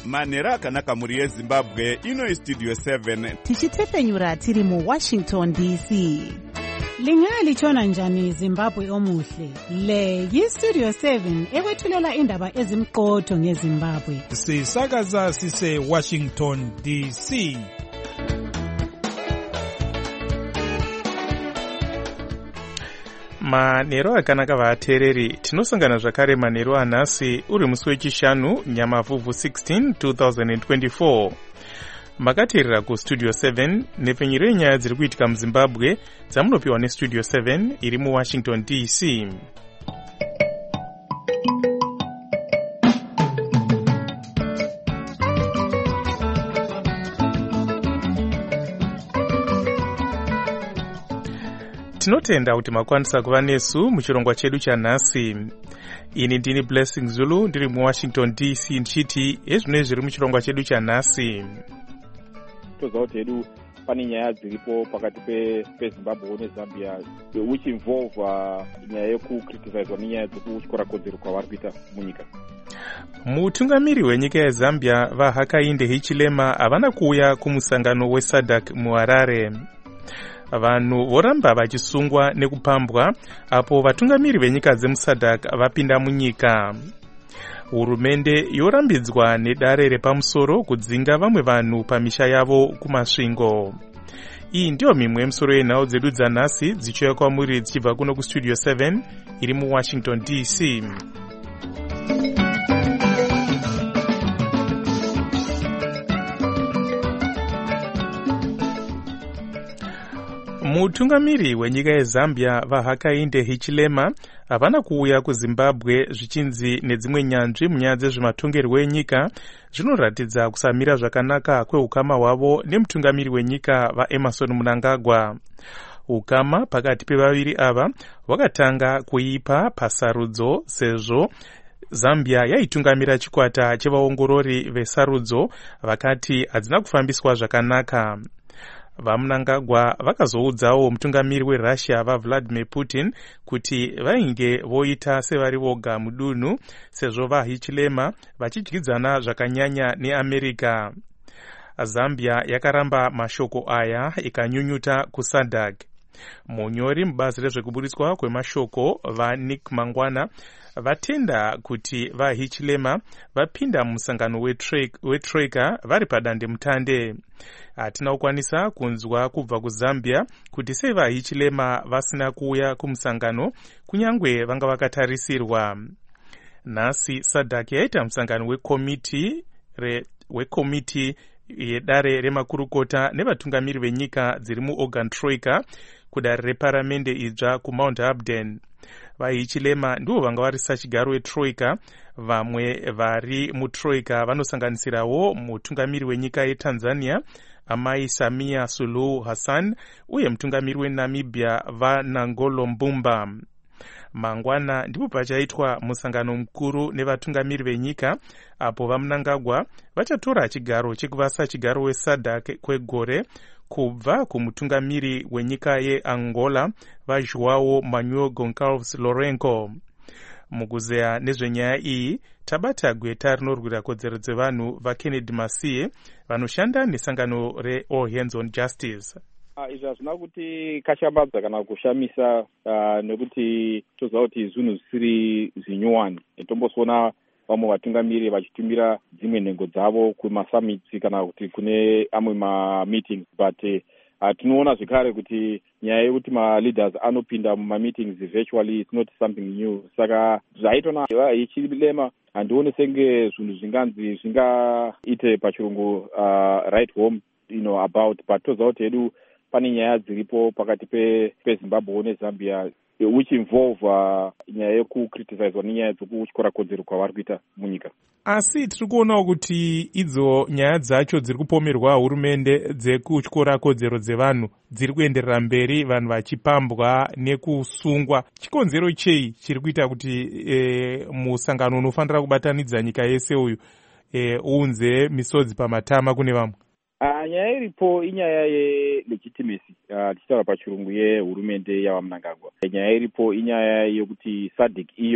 manhero akanaka muri yezimbabwe. Ino istudio 7 tichitepenyura tiri muWashington DC. Lingalitshona njani Zimbabwe omuhle? Le yistudio 7 ekwethulela indaba ezimqotho ngeZimbabwe. Sisakaza sise Washington DC. Manhero akanaka vateereri, tinosangana zvakare manhero anhasi uri musi wechishanu Nyamavhuvhu 16 2024. Makateerera kustudio 7 nepfenyuro yenyaya dziri kuitika muZimbabwe dzamunopiwa nestudio 7 iri muWashington DC. Tinotenda kuti makwanisa kuva nesu muchirongwa chedu chanhasi. Ini ndini Blessing Zulu ndiri muWashington DC ndichiti ezvino zviri muchirongwa chedu chanhasi. Toziva kuti hedu pane nyaya dziripo pakati peZimbabwe neZambia which involve nyaya yekukriticizwa nenyaya dzekutyora kodzero kwavari kuita munyika. Mutungamiri wenyika yeZambia vaHakainde Hichilema havana kuuya kumusangano weSADC muHarare. Vanhu voramba vachisungwa nekupambwa apo vatungamiri venyika dzemuSADC vapinda munyika. Hurumende yorambidzwa nedare repamusoro kudzinga vamwe vanhu pamisha yavo kumasvingo. Iyi ndiyo mimwe yemisoro yenhau dzedu dzanhasi dzichiuya kwamuri dzichibva kuno kustudio 7 iri muWashington DC. Mutungamiri wenyika yeZambia vaHakainde Hichilema havana kuuya kuZimbabwe zvichinzi nedzimwe nyanzvi munyaya dzezvematongerwo enyika zvinoratidza kusamira zvakanaka kweukama hwavo nemutungamiri wenyika vaEmmerson Mnangagwa. Ukama pakati pevaviri ava hwakatanga kuipa pasarudzo sezvo Zambia yaitungamira chikwata chevaongorori vesarudzo vakati hadzina kufambiswa zvakanaka. VaMnangagwa vakazoudzawo mutungamiri weRussia vaVladimir Putin kuti vainge voita sevari voga mudunhu sezvo vaHichilema vachidyidzana zvakanyanya neAmerica. Zambia yakaramba mashoko aya ikanyunyuta kuSADC. Munyori mubazi rezvekuburitswa kwemashoko vaNick Mangwana vatenda kuti vaHichilema vapinda musangano weTroika vari padandemutande. Hatina kukwanisa kunzwa kubva kuZambia kuti sei vaHichilema vasina kuuya kumusangano kunyangwe vanga vakatarisirwa. Nhasi SADC yaita musangano wekomiti yedare remakurukota nevatungamiri venyika dziri muOrgan Troika kudare reparamende idzva kuMount Abden. vaHichilema ndivo vanga vari sachigaro weTroika. Vamwe vari muTroika vanosanganisirawo mutungamiri wenyika yeTanzania Amai Samia Suluhu Hassan uye mutungamiri weNamibia vaNangolo Mbumba. Mangwana ndipo pachaitwa musangano mukuru nevatungamiri venyika apo vaMnangagwa vachatora chigaro chekuva sachigaro weSADC kwegore kubva kumutungamiri wenyika yeAngola vaJoao Manuel Goncalves Lourenco. Mukuzeya nezvenyaya iyi tabata gweta rinorwira kodzero dzevanhu vaKennedy Masiye vanoshanda nesangano reAll Hands on Justice. Izvi hazvina kuti kashambadza kana kushamisa nekuti toziva kuti zvinhu zvisiri zvinyowani. Tombosona vamwe vatungamiri vachitumira dzimwe nhengo dzavo kumasamiti kana kuti kune amwe mameetings, but tinoona zvekare kuti nyaya yekuti maleaders anopinda mumameetings virtually it's not something new. Saka zvaitona Hichilema handione senge zvinhu zvingaite pachirungu right home about, but toziva kuti hedu pane nyaya dziripo pakati peZimbabwe neZambia which involve nyaya yekukriticizwa nenyaya dzekutyora kodzero kwavari kuita munyika. Asi tiri kuonawo kuti idzo nyaya dzacho dziri kupomerwa hurumende dzekutyora kodzero dzevanhu dziri kuenderera mberi, vanhu vachipambwa nekusungwa. Chikonzero chei chiri kuita kuti musangano unofanira kubatanidza nyika yese uyu uunze misodzi pamatama kune vamwe? Nyaya iripo inyaya yelegitimacy tichitaura pachirungu yehurumende yavaMnangagwa. Nyaya iripo inyaya yekuti SADC iyo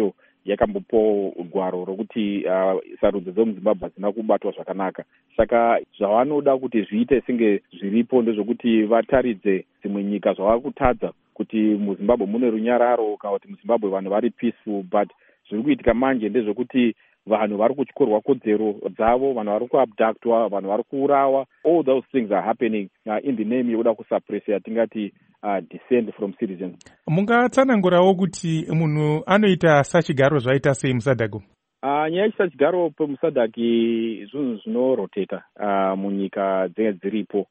yakambopawo gwaro rokuti sarudzo dzemuzimbabwe hadzina kubatwa zvakanaka. Saka zvavanoda kuti zviite senge zviripo ndezvokuti vataridze dzimwe nyika zvava kutadza kuti muzimbabwe mune runyararo kana kuti muzimbabwe vanhu vari peaceful, but zviri kuitika manje ndezvokuti vanhu vari kutyorwa kodzero dzavo, vanhu vari kuabductwa, vanhu vari kuurawa. All those things are happening in the name yekuda kusuppress yatingati descent from citizens. Mungatsanangurawo kuti munhu anoita sachigaro zvaita sei musadhaku? Nyaya yechisachigaro pemusadhaki zvinhu zvinoroteta munyika dzinenge dziripo.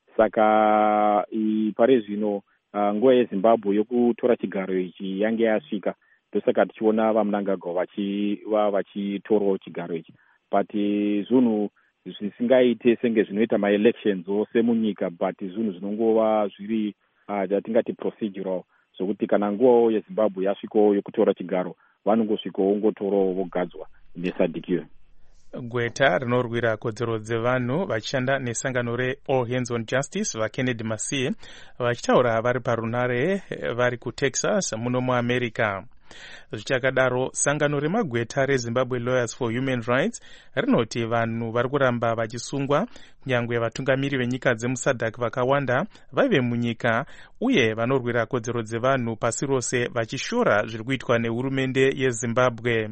Saka pari zvino nguva yezimbabwe yokutora chigaro ichi yange yasvika, ndosaka tichiona vaMnangagwa vachitorawo chigaro ichi. But zvinhu zvisingaite senge zvinoita maelections ose munyika, but zvinhu zvinongova zviri zvatingati procedural, zvokuti kana nguvawo yezimbabwe yasvikawo yokutora chigaro vanongosvikawo ongotorawo vogadzwa nesadhikiyo. Gweta rinorwira kodzero dzevanhu vachishanda nesangano reAll Hands on Justice vaKennedy Masiye vachitaura vari parunare vari kuTexas muno muAmerica. Zvichakadaro, sangano remagweta reZimbabwe Lawyers for Human Rights rinoti vanhu vari kuramba vachisungwa, nyangwe vatungamiri venyika dzemusadhak vakawanda vaive munyika uye vanorwira kodzero dzevanhu pasi rose vachishora zviri kuitwa nehurumende yeZimbabwe.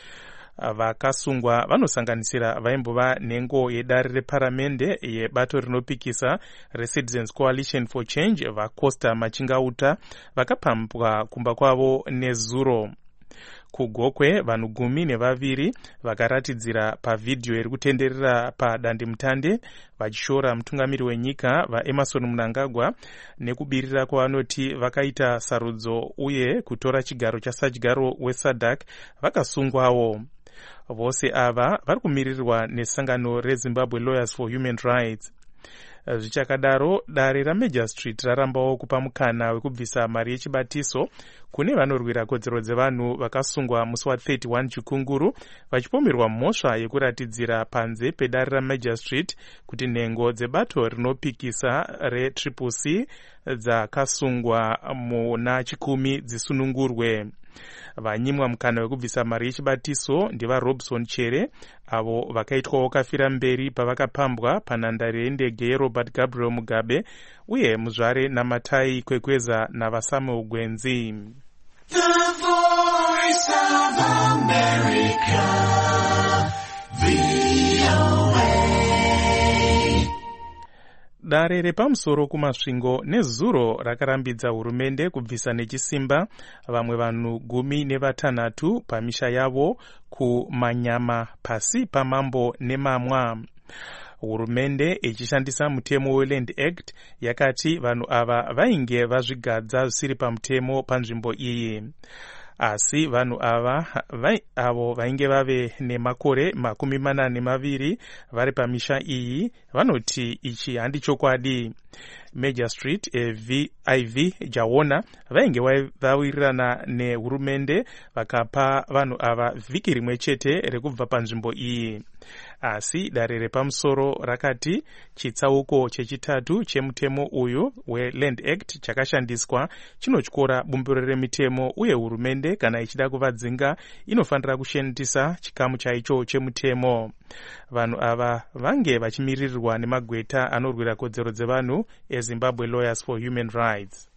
Vakasungwa vanosanganisira vaimbova nhengo yedare reparamende yebato rinopikisa reCitizens Coalition for Change vaCosta Machingauta vakapambwa kumba kwavo nezuro. Kugokwe vanhu 12 vakaratidzira pavhidhiyo iri kutenderera padandemutande vachishora mutungamiri wenyika vaEmerson Mnangagwa nekubirira kwavanoti vakaita sarudzo uye kutora chigaro chasachigaro weSADC vakasungwawo. Vose ava vari kumirirwa nesangano reZimbabwe Lawyers for Human Rights. Zvichakadaro, dare raMajor Street rarambawo kupa mukana wekubvisa mari yechibatiso kune vanorwira kodzero dzevanhu vakasungwa musi wa31 Chikunguru vachipomerwa mhosva yekuratidzira panze pedare raMajor Street kuti nhengo dzebato rinopikisa reCCC dzakasungwa muna 10 dzisunungurwe. Vanyimwa mukana wekubvisa mari yechibatiso ndivaRobson Chere, avo vakaitwawo kafira mberi pavakapambwa panhandare yendege yeRobert Gabriel Mugabe uye muzvare naMatai Kwekweza navaSamuel Gwenzi. The Voice of America, VOA. Dare repamusoro kumasvingo nezuro rakarambidza hurumende kubvisa nechisimba vamwe vanhu 16 pamisha yavo kuManyama pasi pamambo nemamwa. Hurumende ichishandisa mutemo weLand Act yakati vanhu ava vainge vazvigadza zvisiri pamutemo panzvimbo iyi. Asi vanhu ava avo vainge vave nemakore 42 vari pamisha iyi vanoti ichi handichokwadi. Major Street IV Jawona vainge vawirirana nehurumende vakapa vanhu ava vhiki rimwe chete rekubva panzvimbo iyi. Asi dare repamusoro rakati chitsauko chechitatu chemutemo uyu weLand Act chakashandiswa chinotyora bumbiro remitemo uye hurumende kana ichida kuvadzinga inofanira kushandisa chikamu chaicho chemutemo. Vanhu ava vange vachimirirwa nemagweta anorwira kodzero dzevanhu eZimbabwe Lawyers for Human Rights.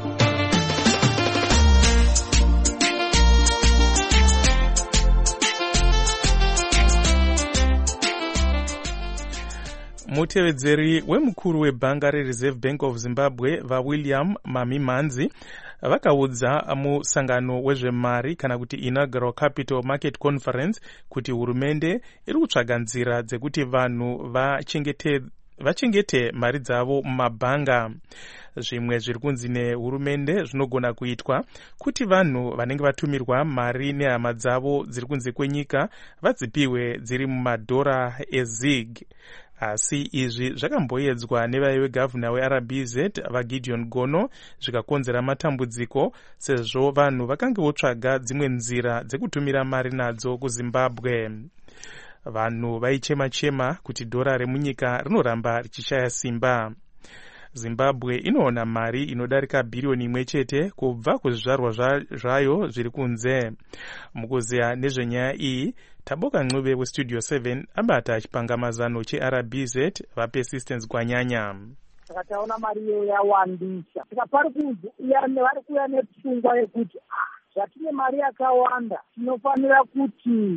Mutevedzeri wemukuru webhanga reReserve Bank of Zimbabwe vaWilliam Mamimanzi vakaudza musangano wezvemari kana kuti Inaugural Capital Market Conference kuti hurumende iri kutsvaga nzira dzekuti vanhu vachengete mari dzavo mumabhanga. Zvimwe zviri kunzi nehurumende zvinogona kuitwa kuti vanhu vanenge vatumirwa mari nehama dzavo dziri kunze kwenyika vadzipiwe dziri mumadhora eZig. Asi izvi zvakamboedzwa nevaive gavhuna weRBZ vaGideon Gono zvikakonzera matambudziko sezvo vanhu vakange votsvaga dzimwe nzira dzekutumira mari nadzo kuZimbabwe. Vanhu vaichema-chema kuti dhora remunyika rinoramba richishaya simba. Zimbabwe inoona mari inodarika bhiriyoni 1 chete kubva kuzvizvarwa zvayo zviri kunze. Mukuziya nezvenyaya iyi, Taboka Ncube weStudio 7 abata chipangamazano cheRBZ vaPersistence Gwanyanya. Taona mari iyo yawandisa. Saka pari kuuya nepfungwa yekuti zvatine mari yakawanda, tinofanira kuti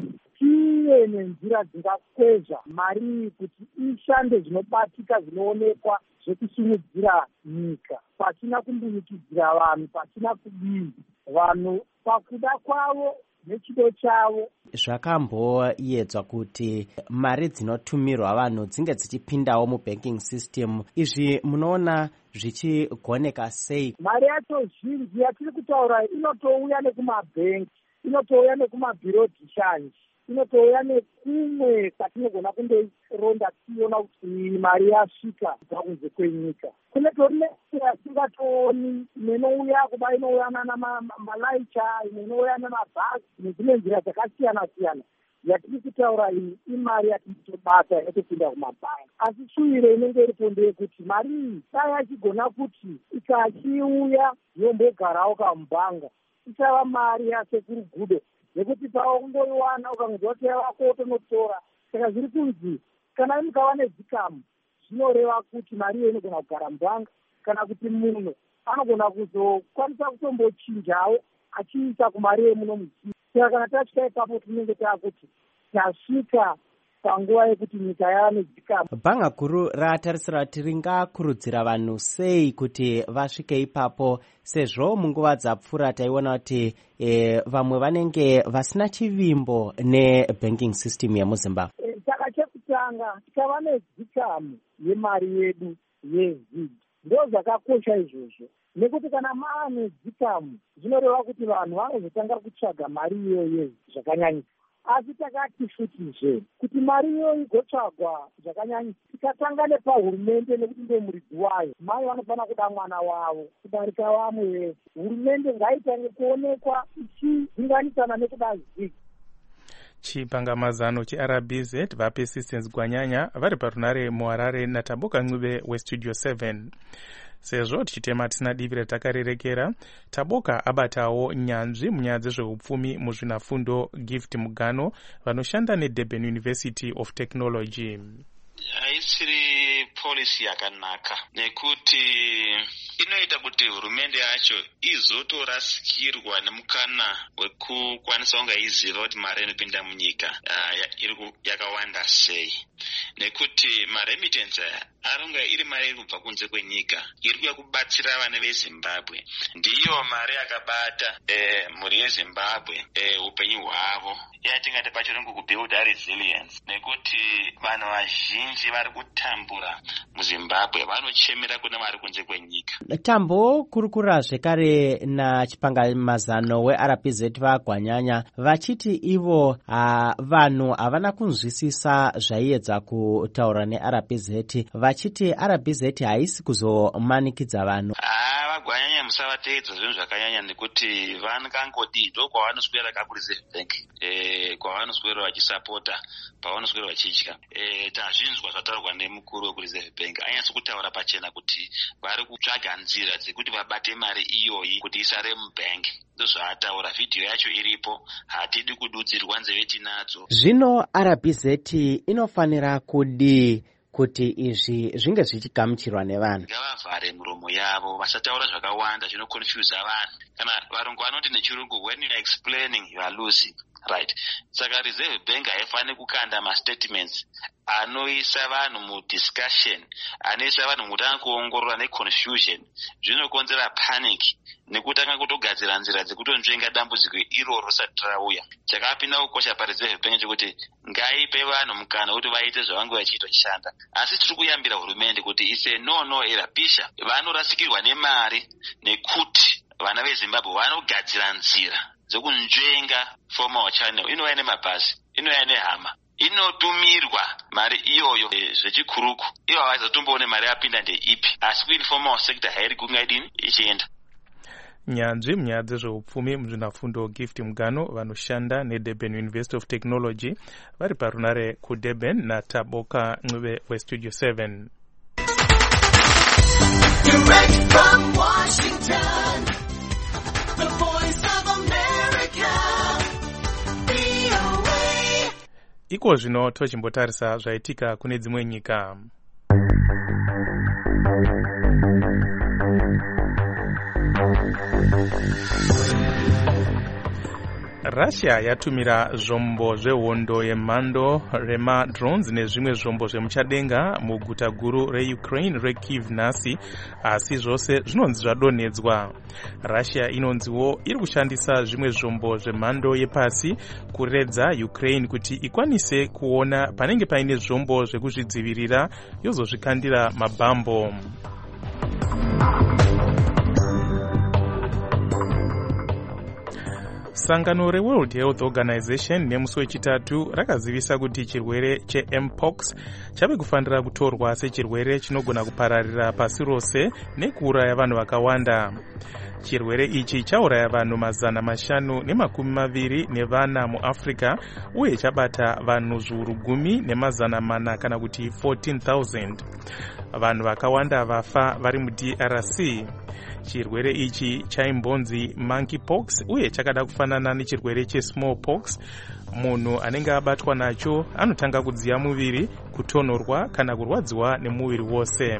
tive nenzira dzingakwezva mari kuti ishande zvinobatika, zvinoonekwa, zvekusimudzira nyika pasina kumbunikidzira vanhu, pasina kudii vanhu pakuda kwavo nechido chavo. Zvakamboyedzwa kuti mari dzinotumirwa vanhu dzinge dzichipindawo mubanking system. Izvi munoona zvichigoneka sei? Mari yacho zhinji yatiri kutaura inotouya nekumabhengi, inotouya nekumabhirodhi shanji, inotouya nekumwe kwatinogona kundoronda tiona kuti mari yasvika kubva kunze kwenyika. Kune torine yatingatooni, inouya kuba inouya namalaicha, inouya nemabhazi nedzimwe nzira dzakasiyana-siyana. Yatiri kutaura iyi imari yatinotobata inotopinda kumabhangi. Asi shuwiro inenge iripo ndeyekuti mari iyi dai yachigona kuti ikachiuya yombogarawo kamubhanga, ichava mari yasekurugudo, nekuti paungoiwana ukangonzwa kuti yavako wotonotora. Saka zviri kunzi kana mukava nedzikamu, zvinoreva kuti mari iyo inogona kugara mubhanga, kana kuti munhu anogona kuzokwanisa kutombochinjawo achiisa kumari yemuno mudzii. Saka kana tasvika ipapo tinenge taakuti tasvika panguva yekuti nyika yava nedzikamu. Bhanga guru ratarisira kuti ringakurudzira vanhu sei kuti vasvike ipapo, sezvo munguva dzapfuura taiona kuti vamwe vanenge vasina chivimbo nebanking system yemuZimbabwe. Saka chekutanga tikava nedzikamu yemari yedu yezigi, ndo zvakakosha izvozvo, nekuti kana maane dzikamu zvinoreva kuti vanhu vanozotanga kutsvaga mari iyoyo zvakanyanyisa. Asi takati futizve kuti mari iyoyo igotsvagwa zvakanyanyisa, tikatanga nepahurumende, nekuti ndiye muridzi wayo. Mai vanofanira kuda mwana wavo kudarika vamwe. Hurumende ngaitange kuonekwa ichidzinganisana nekuda zigi. Chipangamazano cheRBZ vaPersistence Gwanyanya vari parunare muHarare naTaboka Ncube weStudio 7. Sezvo tichitema tisina divi ratakarerekera, Taboka abatawo nyanzvi munyaya dzezveupfumi muzvinafundo Gift Mugano vanoshanda neDurban University of Technology. Haisiri policy yakanaka, nekuti inoita kuti hurumende yacho izotorasikirwa nemukana wekukwanisa kunga iziva kuti mari inopinda munyika yakawanda sei. Nekuti maremittance anonga iri mari iri kubva kunze kwenyika, iri kuya kubatsira vana veZimbabwe. Ndiyo mari yakabata mhuri yeZimbabwe upenyu hwavo, yatingati pachirungu kubuilda resilience, nekuti vanhu vazhinji vari kutambura muZimbabwe vanochemera kuna mari kunze kwenyika. Tambo kurukura zvekare nachipangamazano weRBZ vaGwanyanya vachiti ivo vanhu havana kunzwisisa zvaiedza kutaura neRBZ, vachiti RBZ haisi kuzomanikidza vanhu. Gwanyanya musavateedza zvinhu zvakanyanya, nekuti vanongangodi ndokwawanoswera kakuReserve Bank, kwavanoswera vachisapota, pavanoswera vachidya. Tazvinzwa zvataurwa nemukuru wekuReserve Bank, anyatso kutaura pachena kuti vari kutsvaga nzira dzekuti vabate mari iyoyi kuti isare mubhangi. Ndozvaataura, vhidhiyo yacho iripo, hatidi kududzirwa, nzeve tinadzo. Zvino RBZ inofanira kudii kuti izvi zvinge zvichigamuchirwa nevanhu? Ngavavhare muromo yavo, vasataura zvakawanda zvinokonfuse vanhu. Kana varungu vanoti nechirungu, when you are explaining you are losing, right? Saka Reserve Bank haifaniri kukanda mastatements anoisa vanhu mudiscussion, anoisa vanhu mutanga kuongorora neconfusion. Zvinokonzera panic nekutanga kutogadzira nzira dzekutonzvenga dambudziko iroro risati rauya. Chakapinda kukosha paReserve Bank chekuti ngaipe vanhu mukana kuti vaite zvavange vachiita chishanda. Asi tiri kuyambira hurumende kuti ise no erapisha, vanorasikirwa nemari nekuti vana veZimbabwe vanogadzira nzira dzekunzvenga formal channel, inouya nemabhazi, inouya nehama, inotumirwa mari iyoyo zvechikuruku. Ivo havazotomboone mari yapinda ndeipi, asi kuinformal sector hairi kunga idini ichienda. Nyanzvi munyaya dzezveupfumi muzvinafundo Gift Mugano vanoshanda neDurban University of Technology vari parunare kuDurban naTaboka Ncube weStudio 7. Direct from Washington, the voice of America, VOA. iko zvino tochimbotarisa zvaitika kune dzimwe nyika. Russia yatumira zvombo zvehondo yemhando remadrones nezvimwe zvombo zvemuchadenga muguta guru reUkraine reKyiv nhasi, asi zvose zvinonzi zvadonhedzwa. Russia inonziwo iri kushandisa zvimwe zvombo zvemhando yepasi kuredza Ukraine kuti ikwanise kuona panenge paine zvombo zvekuzvidzivirira yozozvikandira mabhambo. Sangano reWorld Health Organization nemusi wechitatu rakazivisa kuti chirwere cheMpox chave kufanira kutorwa sechirwere chinogona kupararira pasi rose nekuuraya vanhu vakawanda. Chirwere ichi chauraya vanhu 520 muAfrica uye chabata vanhu zviuru 10,400 kana kuti 14,000. Vanhu vakawanda vafa vari muDRC. Chirwere ichi chaimbonzi monkeypox uye chakada kufanana nechirwere chesmallpox. Munhu anenge abatwa nacho anotanga kudziya muviri, kutonhorwa kana kurwadziwa nemuviri wose.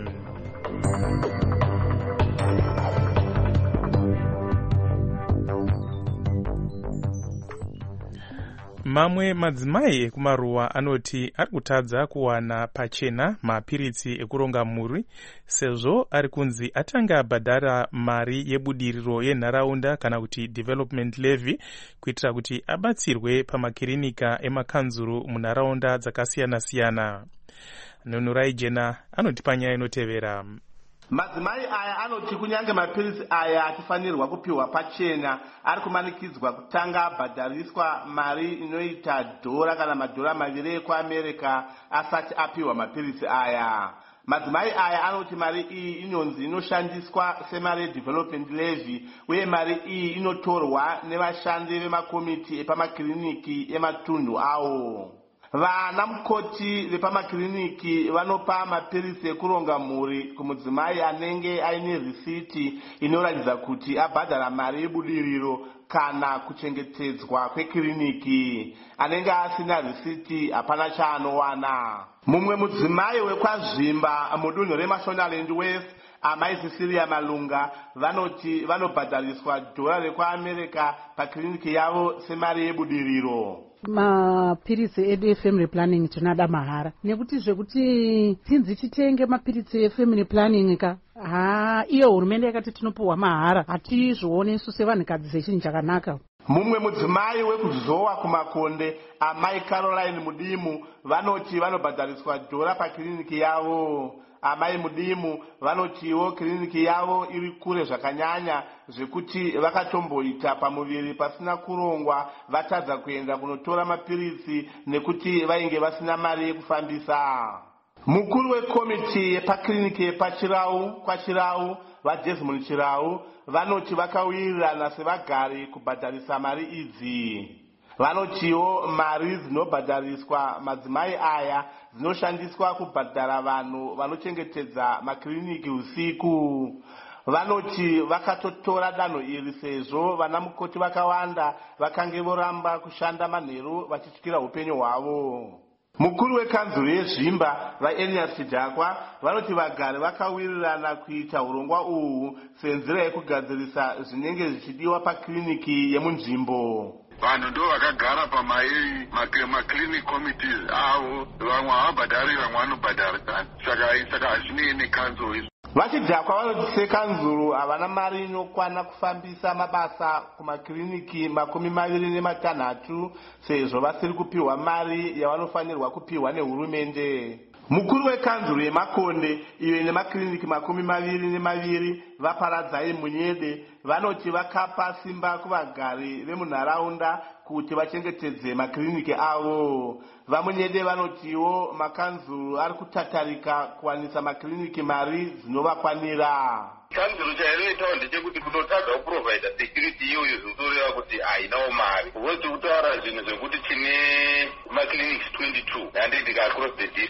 Mamwe madzimai ekumaruwa anoti ari kutadza kuwana pachena mapiritsi ekuronga mhuri sezvo ari kunzi atanga abhadhara mari yebudiriro yenharaunda kana kuti development levy kuitira kuti abatsirwe pamakirinika emakanzuru munharaunda dzakasiyana-siyana. Nunurai Jena anoti panyaya inotevera. Madzimai aya anoti kunyange mapiritsi aya atifanirwa kupiwa pachena ari kumanikidzwa kutanga abhadhariswa mari inoita $1 kana $2 ekuAmerica asati apiwa mapiritsi aya. Madzimai aya anoti mari iyi inonzi inoshandiswa semari yedevelopment levy uye mari iyi inotorwa nevashandi vemakomiti epamakiriniki ematunhu awo. Vana mukoti vepamakiriniki vanopa mapiritsi ekuronga mhuri kumudzimai anenge aine risiti inoratidza kuti abhadhara mari yebudiriro kana kuchengetedzwa kwekiriniki. Anenge asina risiti hapana chaanowana. Mumwe mudzimai wekwazvimba mudunhu reMashonaland West, amai Cecilia Malunga, vanoti vanobhadhariswa $1 rekuAmerica pakiriniki yavo semari yebudiriro. Mapiritsi edu efamily planning tinada mahara nekuti zvekuti tinzi titenge mapiritsi efamily planning ka iyo hurumende yakati tinopuwa mahara hatizvione isu sevanhukadzi sechinhu chakanaka. Mumwe mudzimai wekuzowa kumakonde, amai Caroline Mudimu, vanoti vanobhadhariswa $1 pakiriniki yavo. Amai Mudimu vanotiwo kiriniki yavo iri kure zvakanyanya zvekuti vakatomboita pamuviri pasina kurongwa vatadza kuenda kunotora mapiritsi nekuti vainge vasina mari yekufambisa. Mukuru wekomiti yepakiriniki yepachirau kwaChirau, vaDesmond Chirau, vanoti vakawirirana sevagari kubhadharisa mari idzi. Vanotiwo mari dzinobhadhariswa madzimai aya dzinoshandiswa kubhadhara vanhu vanochengetedza makiriniki usiku. Vanoti vakatotora danho iri sezvo vana mukoti vakawanda vakange voramba kushanda manheru vachityira upenyu hwavo. Mukuru wekanzuru yezvimba vaEnias Chidhakwa vanoti vagari vakawirirana kuita urongwa uhu senzira yekugadzirisa zvinenge zvichidiwa pakiriniki yemunzvimbo. Vanhu ndo vakagara pamaclinic committees avo, vamwe havabhadhari vamwe vanobhadharisa, saka hazvinei nekanzuru izvo. Vachidhakwa vanoti sekanzuru havana mari inokwana kufambisa mabasa kumakiriniki 26 sezvo vasiri kupiwa mari yavanofanirwa kupiwa nehurumende. Mukuru wekanzuru yeMakonde iyo ine makiriniki 22 vaparadzai Munyede vanoti vakapa simba kuvagari vemunharaunda kuti vachengetedze makiriniki avo. VaMunyede vanotiwo makanzuru ari kutatarika kuwanisa makiriniki mari dzinovakwanira. Kanzuru chainoitawo ndechekuti kunotadza kuprovida security iyoyo zvinoreva kuti hainawo mari. Woti kutaura zvinhu zvekuti tine maclinics 22 handed across the district.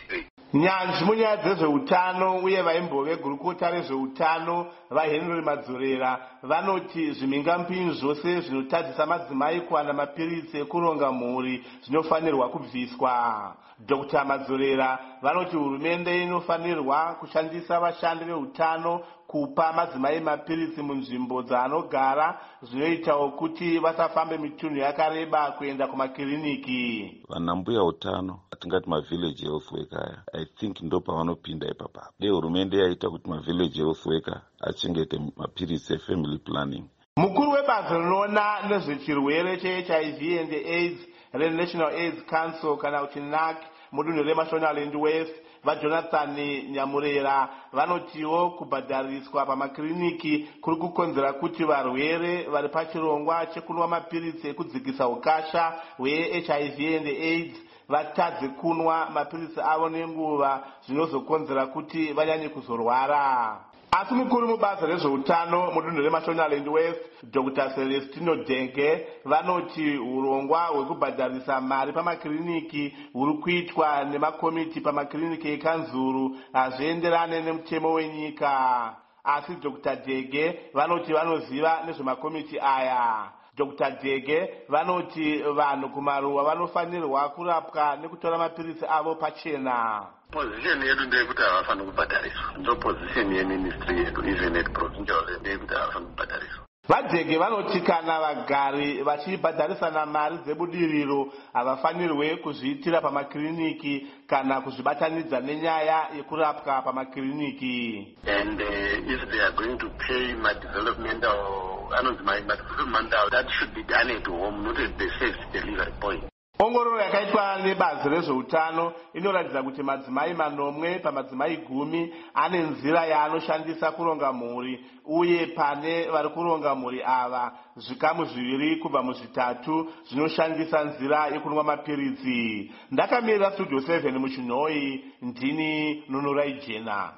nyanzvi munyaya dzezveutano uye vaimbove gurukota rezveutano vahenry madzorera vanoti zvimhingamupinyi zvose zvinotadzisa madzimai kuwana mapiritsi ekuronga mhuri zvinofanirwa kubviswa. Dr. Madzorera vanoti hurumende inofanirwa kushandisa vashandi veutano kupa madzimai mapiritsi munzvimbo dzaanogara zvinoitawo kuti vasafambe mitunhu yakareba kuenda kumakiriniki. Vanambuya utano atingati mavillage health worker aya I think ndo pavanopinda ipapa. Dei hurumende yaita kuti mavillage health worker achengete mapiritsi efamily planning. Mukuru webazi rinoona nezvechirwere cheHIV and AIDS reNational AIDS Council kana kuti NAC mudunhu reMashonaland West vaJonathan Nyamurera vanotiwo kubhadhariswa pamakiriniki kuri kukonzera kuti varwere vari pachirongwa chekunwa mapiritsi ekudzikisa ukasha hweHIV and AIDS vatadze kunwa mapiritsi avo nenguva zvinozokonzera kuti vanyanye kuzorwara. Asi mukuru mubazi rezveutano mudunhu reMashonaland West Dr. Celestino Denge vanoti urongwa hwekubhadharisa mari pamakiriniki huri kuitwa nemakomiti pamakiriniki ekanzuru hazvienderane nemutemo wenyika. Asi Dr. Denge vanoti vanoziva nezvemakomiti aya. Dr. Denge vanoti vanhu kumaruwa vanofanirwa kurapwa nekutora mapiritsi avo pachena. Position yedu ndeyekuti havafaniri kubhadhariswa. Ndo position yeministry yedu even at provincial ndeyekuti havafaniri kubhadhariswa. VaDenge vanoti kana vagari vachibhadharisana mari dzebudiriro havafanirwe kuzviitira pamakiriniki kana kuzvibatanidza nenyaya yekurapwa pamakiriniki. And if they are going to pay my developmental, that should be done at home, not at the safe delivery point. Ongororo yakaitwa nebazi rezveutano inoratidza kuti madzimai 9 pamadzimai 10 ane nzira yaanoshandisa kuronga mhuri uye pane vari kuronga mhuri ava zvikamu 2 kubva mu3 zvinoshandisa nzira yekunwa mapiritsi. Ndakamirira Studio 7 muChinhoi, ndini Nunurai Jena.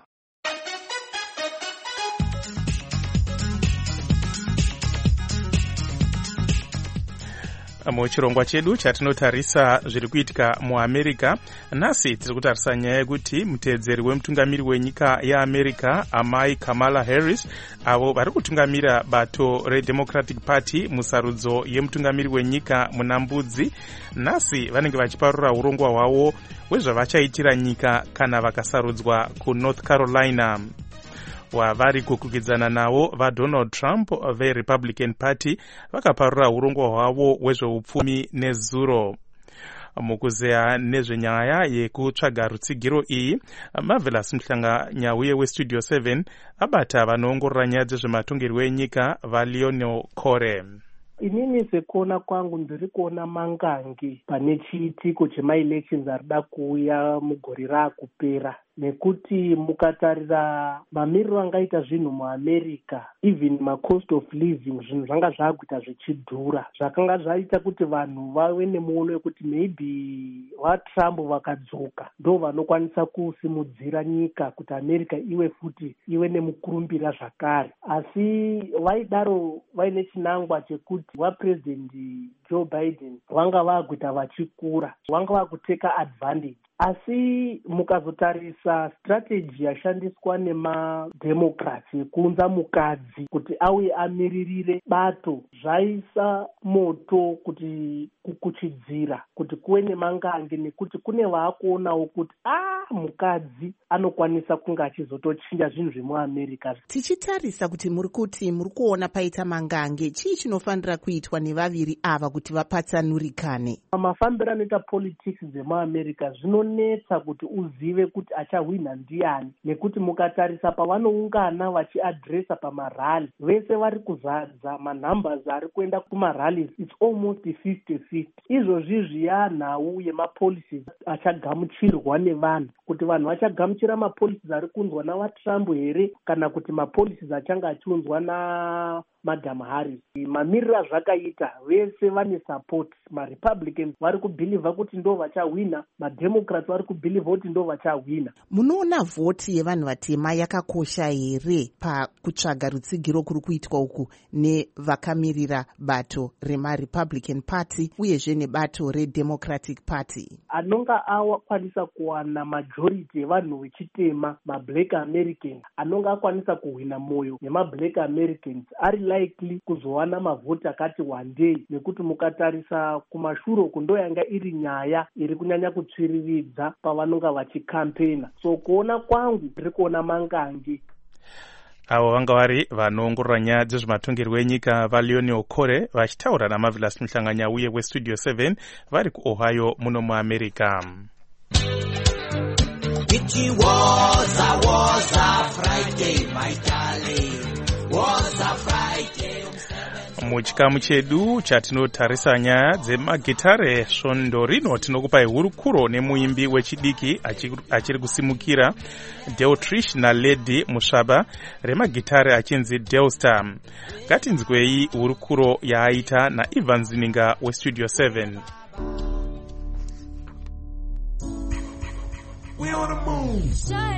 Muchirongwa chedu chatinotarisa zviri kuitika muAmerica, nhasi tiri kutarisa nyaya yekuti muteedzeri wemutungamiri wenyika yeAmerica amai Kamala Harris avo vari kutungamira bato reDemocratic Party musarudzo yemutungamiri wenyika muna Mbudzi, nhasi vanenge vachiparura urongwa hwavo hwezvavachaitira nyika kana vakasarudzwa kuNorth Carolina. Wavari kukwikwidzana navo vaDonald Trump veRepublican Party vakaparura urongwa hwavo hwezveupfumi nezuro. Mukuzeya nezvenyaya yekutsvaga rutsigiro iyi, Marvelous Mhlanganyauye weStudio 7 abata vanoongorora nyaya dzezvematongerwo enyika vaLionel Kore. Inini sekuona kwangu ndiri kuona mangange pane chiitiko chemaelections arida kuuya mugore raakupera, nekuti mukatarira mamiriro angaita zvinhu muAmerica, even macost of living zvinhu zvanga zvaakuita zvichidhura, zvakanga zvaita kuti vanhu vave nemuono wekuti maybe vaTrump vakadzoka ndo vanokwanisa kusimudzira nyika kuti America iwe futi iwe nemukurumbira zvakare. Asi vaidaro vaine chinangwa chekuti vaPresident Joe Biden vanga vakuita vachikura, vanga vakuteka advantage. Asi mukazotarisa strategy yashandiswa nemademocrats yekuunza mukadzi kuti auye amiririre bato, zvaisa moto kuti kukuchidzira kuti kuve nemangange, nekuti kune vaakuonawo kuti mukadzi anokwanisa kunge achizotochinja zvinhu zvemuAmerica. Tichitarisa kuti muri kuona paita mangange, chii chinofanira kuitwa nevaviri ava kuti vapatsanurikane? Mafambiro anoita politics dzemuAmerica zvinonetsa kuti uzive kuti achahwina ndiani, nekuti mukatarisa pavanoungana vachiadresa pamarali, vese vari kuzadza manumbers ari kuenda kumarallies, it's almost 50-50. Izvozvi zviyanhau yemapolicies achagamuchirwa nevanhu, kuti vanhu vachagamuchira mapolicies ari kunzwa navaTrump here kana kuti mapolicies achanga achiunzwa Madam Harris. Mamiriro azvakaita vese vane support. MaRepublicans vari kubhilivha kuti ndo vachawina, maDemocrats vari kubhilivha kuti ndo vachawina. Munoona vhoti yevanhu vatema yakakosha here pakutsvaga rutsigiro kuri kuitwa uku nevakamirira bato remaRepublican Party uyezve nebato reDemocratic Party? Anonga akwanisa kuwana majority yevanhu vechitema, maBlack Americans, anonga akwanisa kuhwina moyo nemaBlack Americans ari likely kuzowana mavhoti akati wandei, nekuti mukatarisa kumashure uku ndo yanga iri nyaya iri kunyanya kutsviriridza pavanonga vachikampena. So kuona kwangu ndiri kuona mangange. Avo vanga vari vanoongorora nyaya dzezvematongerwo enyika vaLeonie Okore vachitaura naMarvelous Muhlanganya uye weStudio 7 vari kuOhio muno muAmerica. It was a Friday, my darling. Was a Friday. Muchikamu chedu chatinotarisa nyaya dzemagitare svondo rino tinokupai hurukuro nemuimbi wechidiki achiri kusimukira Deltrish naLady Musvaba remagitare achinzi Delstar. Ngatinzwei hurukuro yaaita naIvan Zininga weStudio 7. We on the move.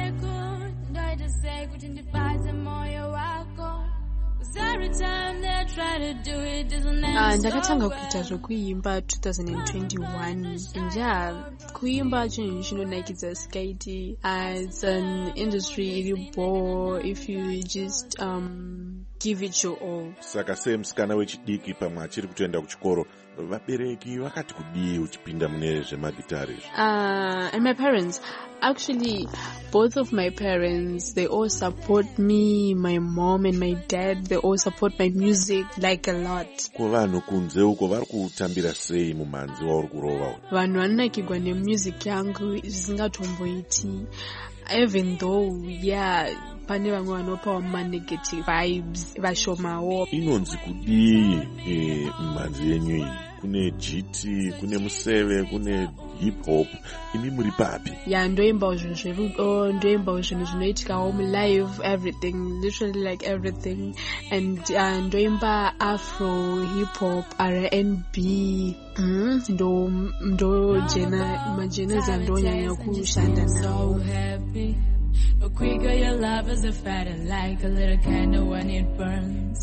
Ndakatanga kuita zvekuimba 2021. Nja kuimba chinhu chinonakidza sikaiti. It's an industry iri bore if you just give it your all. Saka semusikana wechidiki pamwe achiri kutoenda kuchikoro, vabereki vakati kudii uchipinda mune zvemagitare? And my parents, actually both of my parents, they all support me. My mom and my dad, they all support my music like a lot. Ko vanhu kunze uko vari kutambira sei mumhanzi wauri kurova? Vanhu vanonakirwa nemusic yangu zvisingatomboiti, even though pane vamwe vanopawo ma-negative vibes vashomawo. Inonzi kudii mumhanzi yenyu iyi? Kune GT, kune museve, kune hip hop, imi muri papi? Ndoimbawo zvinhu zverudo, ndoimbawo zvinhu zvinoitikawo mulive, everything, literally like everything. And ndoimba afro, hip hop, R&B. Majeneza ndonyanya kushanda nawo. The quicker your love is, the fatter, like a little candle when it burns.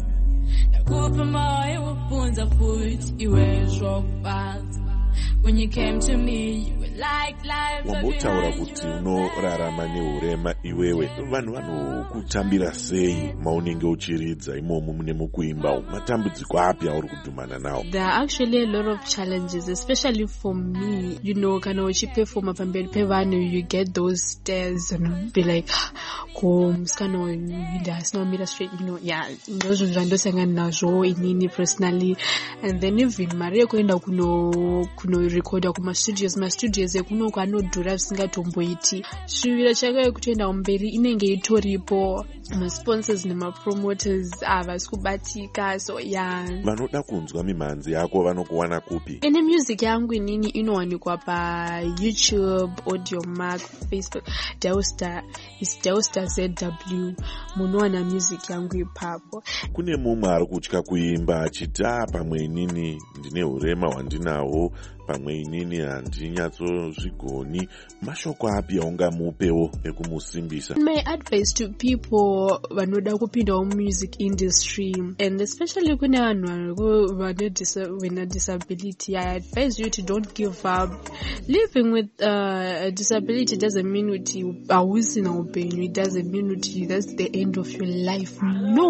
When you came to me, you were like life. Wambotaura kuti unorarama neurema iwewe. Vanhu vanokutambira sei maunenge uchiridza imomo mune mukuimba? Matambudziko api auri kudhumana nawo? There are actually a lot of challenges, especially for me. Kana uchiperforma pamberi pevanhu, you get those stares and be like, ko musikana uyu ndasina kumira straight, ndozvinhu zvandosangana nazvo inini personally. And then even mari yekuenda kunorecorda mastudios ekunoko anodhura zvisingatomboiti. Zvivira chaka yekutoenda mberi inenge itoripo. Masponsors nemapromoters havasi kubatika, so vanoda kunzwa mimhanzi yako vanokuwana kupi? Ine music yangu inini inowanikwa paYouTube, Audiomack, Facebook, Delstar, is Delstar ZW. Munowana music yangu ipapo. Kune mumwe ari kutya kuimba achiti pamwe inini ndine urema hwandinawo, pamwe inini handinyatsozvigoni. Mashoko api aungamupewo ekumusimbisa? My advice to people vanoda kupindawo music industry, and especially kune vanhu vane disability, I advise you to don't give up. Living with a disability doesn't mean kuti hausina upenyu. It doesn't mean kuti that's the end of your life. No.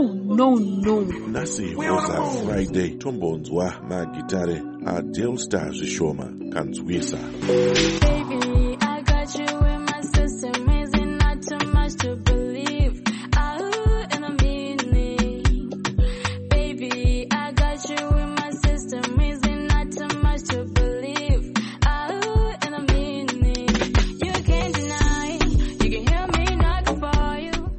Nasi was a Friday. Tombonzwa magitare Delstar zvishoma kanzwisa. Baby, I got you in my system. Is it not too much to believe? And I mean it. Baby, I got you in my system. Is it not too much to believe? And I mean it. You can't deny. You can hear me knocking for you.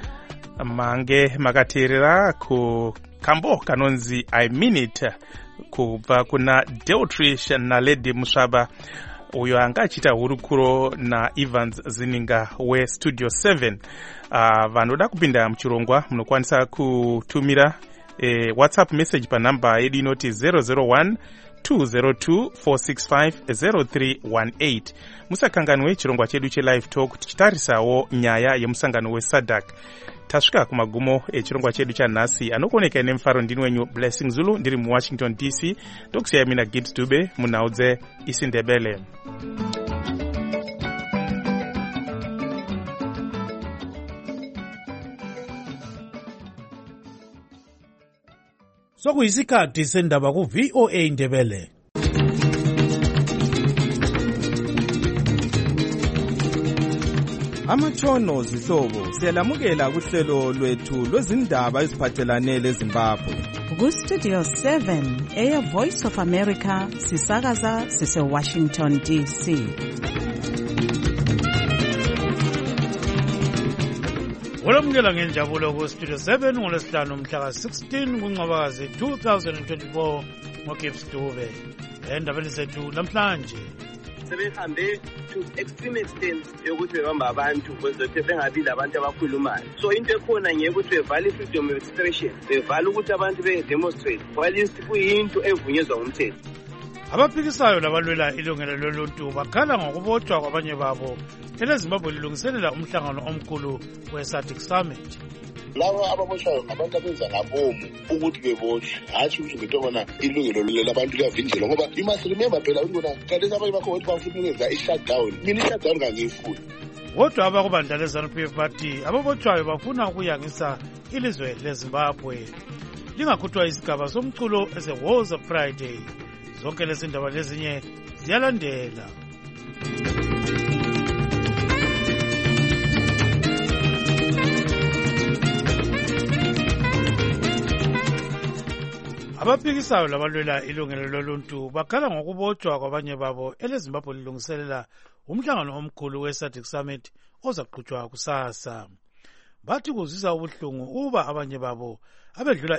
Mange makateerera ku kambo kanonzi I mean it kubva kuna Deltrish naLady Musvaba, uyo anga achita hurukuro naIvan Zininga weStudio 7. Vanoda kupinda muchirongwa munokwanisa kutumira WhatsApp message panumber yedu inoti 001 202-465-0318. musakanganwe chirongwa chedu chelive talk tichitarisawo nyaya yemusangano weSADC. tasvika kumagumo echirongwa chedu chanhasi. anokoneka nemufaro ndini wenyu Blessing Zulu ndiri muWashington DC. ndokusiyai mina Gibbs Dube munhau dzeIsiNdebele. sokuyisikhathi sendaba ku-VOA Ndebele. amatshono zihlobo siyalamukela kuhlelo lwethu lwezindaba eziphathelane leZimbabwe. Ku-Studio 7 eyeVoice of America sisakaza sise-Washington DC. Olamukela ngenjabulo ku-Studio 7 ngolwesihlanu mhla ka-16 kuNcwabakazi 2024 ngoGibbs Dube. Endabeni zethu namhlanje sebehambe to extreme extent yokuthi bebamba abantu kwenzokuthi bengabi labantu abakhulumayo. So into ekhona ngeke ukuthi bevale freedom of expression, bevale ukuthi abantu be-demonstrate whilst kuyinto evunyezwa ngumthetho. abaphikisayo labalwela ilungelo loluntu bakhala ngokubotshwa kwabanye babo eleZimbabwe lilungiselela umhlangano omkhulu we-SADC Summit. laba ababoshwayo ngabantu abenza ngabomu ukuthi bebotshwe, hatshi ukuthi ngitobona ilungelo labantu liyavinjelwa, ngoba you must remember phela ukuthi khathesi abanye bakho ukuthi bafuna ukwenza i-shutdown. mina i-shutdown kangiyifuni. kodwa abakubandla le-ZANU-PF bathi ababotshwayo bafuna ukuyangisa ilizwe leZimbabwe lingakhuthwa isigaba somculo ese-Woza Friday. zonke lezi ndaba lezinye ziyalandela. abaphikisayo labalwela ilungelo loluntu bakhala ngokubotshwa kwabanye babo eleZimbabwe lilungiselela umhlangano omkhulu we-SADC Summit ozaqhutshwa kusasa. bathi kuzwisa ubuhlungu uba abanye babo abedlula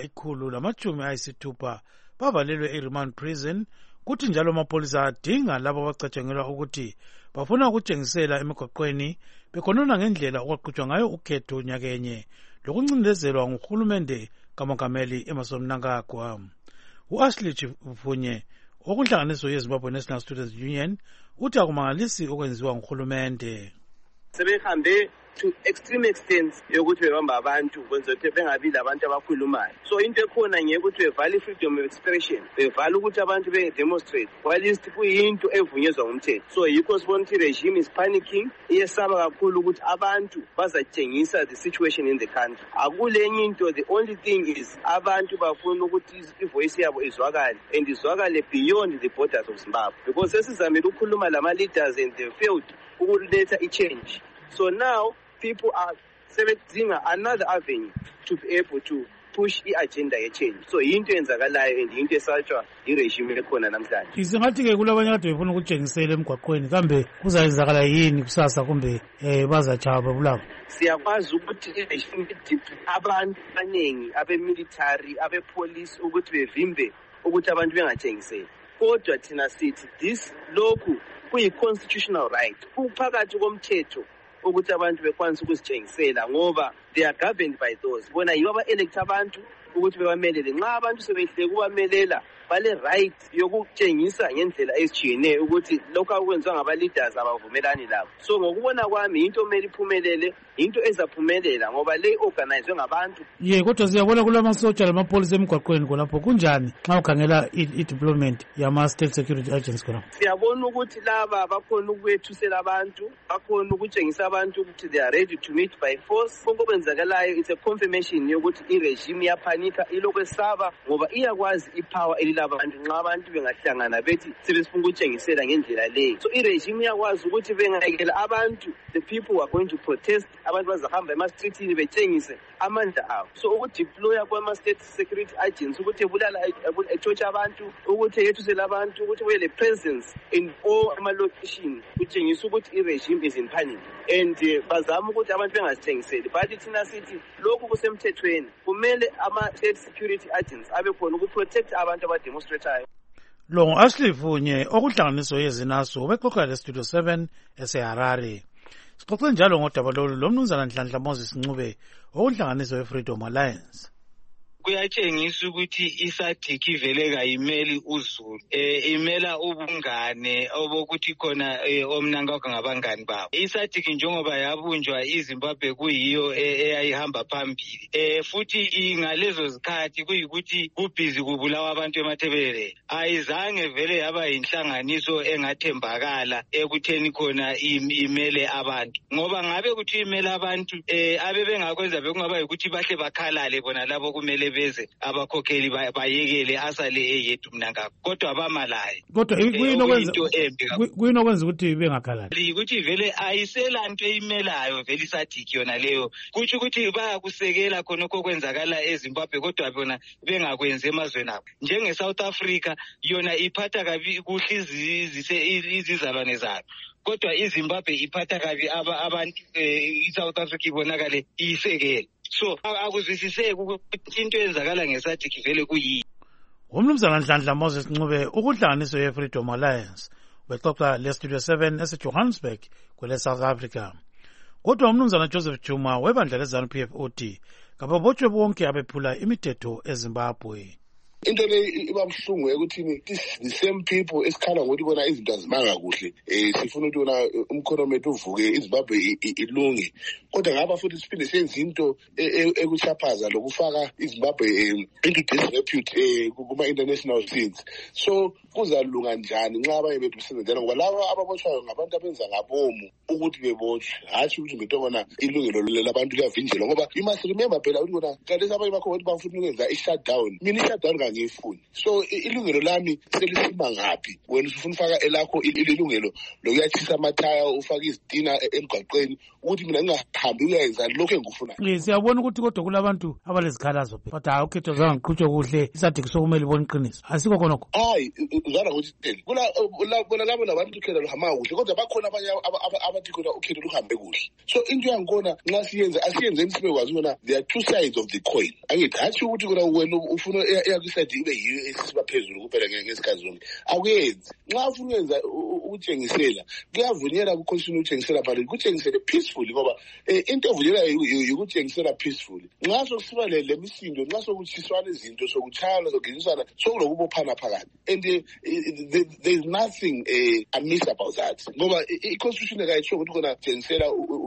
160 bavalelwe eRemand Prison, kuthi njalo amapolisa adinga labo abacatshangelwa ukuthi bafuna ukutshengisela emigwaqweni bekhonona ngendlela okwaqhutshwa ngayo ukhetho nyakenye lokuncindezelwa nguhulumende kamongameli Emmerson Mnangagwa. u-Ashley Chifunye okunhlanganiso yeZimbabwe National Students Union uthi akumangalisi okwenziwa nguhulumende. sebehambe to extreme extent yokuthi bebamba abantu kwenzokuthi bengabi labantu abakhulumayo. So into ekhona ngeke ukuthi bevale freedom of expression, bevale ukuthi abantu be-demonstrate whilst kuyinto evunyezwa ngumthetho. So yikho sibona ukuthi regime is panicking, iyesaba kakhulu ukuthi abantu bazatshengisa the situation in the country. akulenye into, the only thing is abantu bafuna ukuthi ivoice yabo izwakale, and izwakale beyond the borders of Zimbabwe, because sesizamile ukukhuluma lama-leaders and they failed ukuletha i-change. So now people are sebedinga another avenue to be able to push i-agenda ye-change. So yinto enzakalayo and yinto esatshwa i-regime ekhona namhlanje. Isingathi-ke kulabanye kade befuna ukutshengisela emgwaqweni, kambe kuzayenzakala yini kusasa, kumbe bazatshaba babulawa? Siyakwazi ukuthi i-regime idiphe abantu abaningi abe-military, abe-police ukuthi bevimbe ukuthi abantu bengatshengiseli. Kodwa thina sithi this lokhu kuyi-constitutional right, kuphakathi komthetho ukuthi abantu bekwanisa ukuzitshengisela, ngoba they are governed by those. Bona yibo aba-elect abantu ukuthi bebamelele. Nxa abantu sebehleke ukubamelela bale-right yokutshengisa ngendlela ezijiyeneyo ukuthi lokhu akwenziwa ngaba-leaders abavumelani labo. So ngokubona kwami into kumele iphumelele, into ezaphumelela ngoba le organizwe ngabantu. Kodwa siyabona kulamasotsha lamapolisa emgwaqweni khonapho. kunjani xa ukhangela i-deployment yama-state security agents khonapho? Siyabona ukuthi laba bakhona ukwethusela abantu, bakhona ukutshengisa abantu ukuthi they are ready to meet by force. Konke okwenzakalayo it's a confirmation yokuthi i-regime iyaphanika, ilokhu esaba ngoba iyakwazi ipower elilabantu nxa abantu bengahlangana bethi sebesifuna ukutshengisela ngendlela leyo. So i-regime iyakwazi ukuthi bengayekela abantu, the people who are going to protest, abantu bazahamba ema-streetini betshengise amandla abo. So ukudeploya kwama-state security agents ukuthi ebulala ethotha abantu, ukuthi yethusele abantu, ukuthi kube le-presence in all ama-location kutshengisa ukuthi i-regime is in panic and bazama ukuthi abantu bengazithengiseli. But thina sithi lokhu kusemthethweni, kumele ama-state security agents abe khona ukuprotect abantu abademonstratayo. Lo ngu-Ashley Funye okuhlanganiso yezinaso ubexoxa le-Studio 7 eseHarare. Sixoxe njalo ngodaba lolu lomnumzana Nhlanhla Moses Ncube okuhlanganiso we-Freedom Alliance. kuyatshengisa ukuthi iSADC ivele kayimeli uZulu, imela ubungane obokuthi khona omnankakho ngabangani babo. iSADC njengoba yabunjwa iZimbabwe kuyiyo eyayihamba phambili, futhi ngalezo zikhathi kuyikuthi kubhizi kubulawa abantu emathebeleni, ayizange vele yaba yinhlanganiso engathembakala ekutheni khona imele abantu, ngoba ngabe kuthi imele abantu abebengakwenza bekungaba yikuthi bahle bakhalale bona labo kumele beze abakhokheli bayekele asale eyedwa umnankakho, kodwa abamalayo. Kodwa kuyini okwenza ukuthi bengakhalali? Ukuthi vele ayisela nto eyimelayo vele iSADC yona leyo, kutsho ukuthi bayakusekela khonokho okwenzakala eZimbabwe kodwa bona bengakwenzi emazweni abo. NjengeSouth Africa yona iphatha kabi kuhle izizalwane zayo, kodwa iZimbabwe iphatha kabi abantu, iSouth Africa ibonakale iyisekela. So akuzwisiseki ukuthi into eyenzakala ngeSADC vele kuyini. Umnumzana Nhlanhla Moses Ncube, ukuhlanganiso ye-Freedom Alliance, bexoxa leStudio 7 eseJohannesburg kwele South Africa. Kodwa umnumzana Joseph Juma webandla leZANU-PF uthi kababotshwe bonke abephula imithetho eZimbabwe. Into le ibabuhlungu ekuthini the same people esikhala ngokuthi bona izinto azimanga kuhle, sifuna ukuthi bona umkhono wethu uvuke, iZimbabwe ilunge, kodwa ngaba futhi siphinde senze into ekuchaphaza lokufaka iZimbabwe into disrepute kuma-international scenes. So kuzalunga njani nxa abanye bethu besenzela, ngoba laba ababotshwayo ngabantu abenza ngabomu ukuthi bebotshwe, hatshi ukuthi ngento bona ilungelo labantu liyavinjelwa, ngoba you must remember phela ukuthi bona kanti abanye bakho ukuthi bafuna ukwenza i-shutdown. Mina i-shutdown ngifuni, so ilungelo lami selisima ngaphi? Wena usufuna ufaka elakho ilungelo lokuyachisa amathaya, ufaka izitina emgwaqweni, ukuthi mina ngingahambi uyenza lokho engikufuna. Siyabona ukuthi kodwa kulabantu abalezikhalazo phela, but hayi ukhetho zange ngiqhutshwe kuhle, iSADC sokumele ibone iqiniso, asikho khonokho. Hayi uzana ukuthi thini bona labo nabantu ukhetho luhamba kuhle, kodwa bakhona abanye abathi khona ukhetho luhambe kuhle. So into yangkhona nxa siyenza asiyenzeni sibekwazi bona there are two sides of the coin. Angithi hatshi ukuthi kona wena ufuna eyakwiside ibe yiyo esiba phezulu kuphela ngesikhathi zonke, akuyenzi. Nxa ufuna ukwenza ukutshengisela kuyavunyelwa ku-constitution ukutshengisela phakathi, kutshengisele peacefully, ngoba into evunyelwayo ukutshengisela peacefully. Nxa sokusiba le misindo, nxa sokutshiswana izinto, sokutshayana, sokuginyisana, sokulokubophana phakathi, and there is nothing amiss about that, ngoba i-constitution kayitsho ukuthi kona tshengisela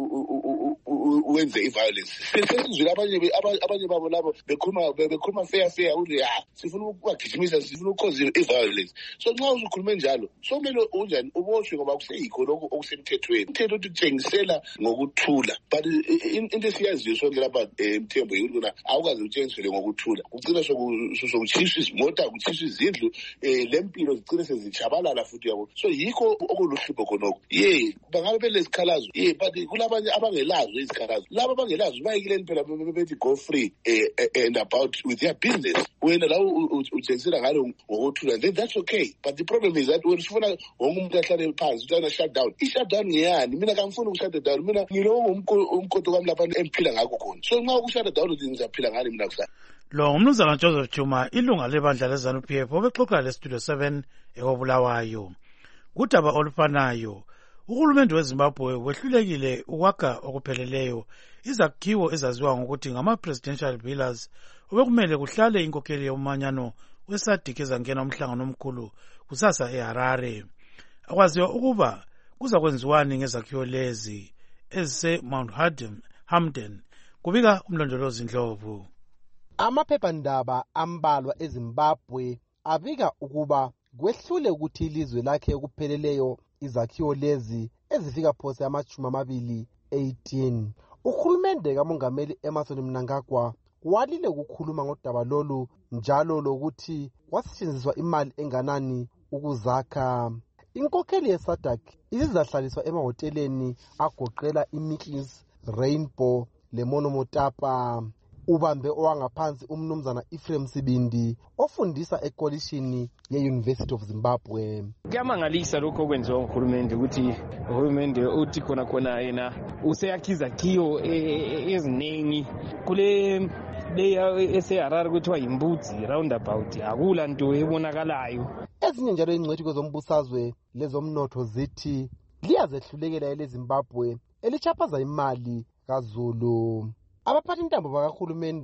wenze i-violence. Sesizwile abanye babo labo bekhuluma fair ukuthi sifuna ukubagijimisa, sifuna ukukhoza i-violence. So nxa usukhulume njalo somele unjani ubotshwe, ngoba kuseyikho lokhu okusemthethweni. Umthetho uthi kutshengisela ngokuthula, but into esiyaziyo sonke lapha Mthembu yikuthi kona awukaze utshengisele ngokuthula, kugcina sokutshiswa izimota, kutshiswa izindlu, lempilo zigcine sezitshabalala futhi yabo. So yikho okuluhlupho khonokho. Bangabe belesikhalazo, but kulabanye abangelazo izikhalazo. Laba abangelazo bayekileni phela bethi go free and about with their business. Wena la utshengisela ngalo ngokuthula, then that's okay, but the problem is that when sifuna wonke umuntu ahlale phansi uthana shutdown. I-shutdown ngiyani? Mina kangifuni ukushut down, mina ngilo umkoto kwami lapha emphila ngakho khona. So nxa ukushut down uthi ngizaphila ngani mina kusasa. Lo umnumzana Joseph Juma, ilunga lebandla leZANU-PF obexoxa leStudio 7 ekobulawayo. Kudaba olufanayo, uhulumende weZimbabwe wehlulekile ukwakha okupheleleyo izakhiwo ezaziwa ngokuthi ngama-presidential villas obekumele kuhlale inkokheli yomanyano weSADC ezangena umhlangano omkhulu kusasa eHarare. Akwaziwa ukuba kuza kwenziwani ngezakhiwo lezi ezise-Mount Hamden, kubika umlondolozi Ndlovu. Amaphephandaba ambalwa eZimbabwe abika ukuba kwehlule ukuthi ilizwe lakhe okupheleleyo izakhiwo lezi ezifika phose ama-18. Uhulumende kamongameli Emmerson Mnangagwa walile ukukhuluma ngodaba lolu njalo lokuthi kwasetshenziswa imali enganani ukuzakha. Inkokheli yeSADC izizahlaliswa emahoteleni agoqela iMickles, Rainbow leMonomotapa. Ubambe owangaphansi umnumzana Ephraim Sibindi ofundisa ekolishini ye-University of Zimbabwe. Kuyamangalisa lokho okwenziwa nguhulumende ukuthi uhulumende uthi khona yena useyakhiza zakhiwo eziningi kule leya eseHarare kuthiwa yimbudzi roundabout, akula nto ebonakalayo. Ezinye njalo ingcwethi kwezombusazwe lezomnotho zithi liyazehlulekela eleZimbabwe elichaphaza imali kaZulu. Abaphathi intambo bakahulumende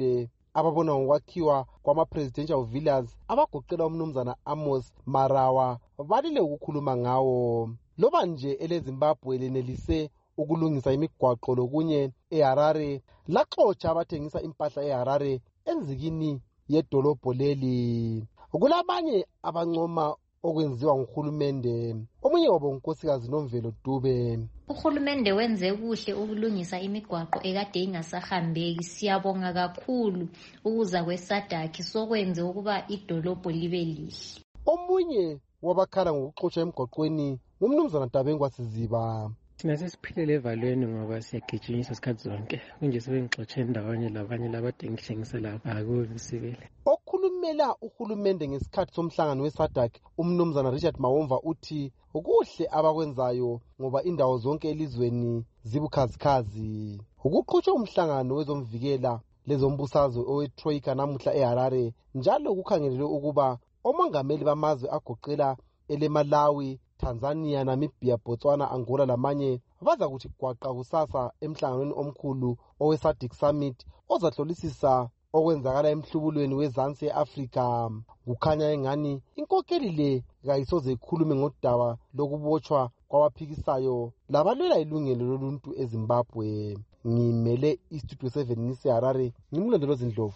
ababona ngokwakhiwa kwama-presidential villas abagoqela umnumzana Amos Marawa balile ukukhuluma ngawo. Loba nje eleZimbabwe lenelise ukulungisa imigwaqo lokunye eHarare, laxotsha abathengisa impahla eHarare enzikini yedolobho leli. Kulabanye abancoma okwenziwa nguhulumende. Omunye wabo unkosikazi Nomvelo Dube. Uhulumende wenze kuhle ukulungisa imigwaqo ekade ingasahambeki. Siyabonga kakhulu ukuza kweSADC sokwenze ukuba idolobho libe lihle. Omunye wabakhala ngokuxotsha emgwaqweni ngumnumzana Dabengwa Siziba. Thina sesiphilele evalweni ngoba siyagijinyiswa isikhathi zonke. Kunje sebengixotshe ndawonye labanye labathengisa lapha akunisibele. Okhulumela uhulumende ngesikhathi somhlangano weSADC umnumzana Richard Mawomva uthi kuhle abakwenzayo ngoba indawo zonke elizweni zibukhazikhazi. Ukuqhutshwa umhlangano wezomvikela lezombusazwe oweTroika namuhla eHarare njalo kukhangelelwe ukuba omongameli bamazwe agoqela eleMalawi, Tanzania, Namibia, Botswana, Angola lamanye baza kuthi gwaqa kusasa emhlanganweni omkhulu oweSADC Summit ozahlolisisa okwenzakala emhlubulweni wezansi eAfrika. Kukhanya engani inkokeli le kayisoze ikhulume ngodaba lokubotshwa kwabaphikisayo labalwela ilungelo loluntu eZimbabwe. Ngimele iStudio 7 ngiseHarare, ngimlondolozi Ndlovu.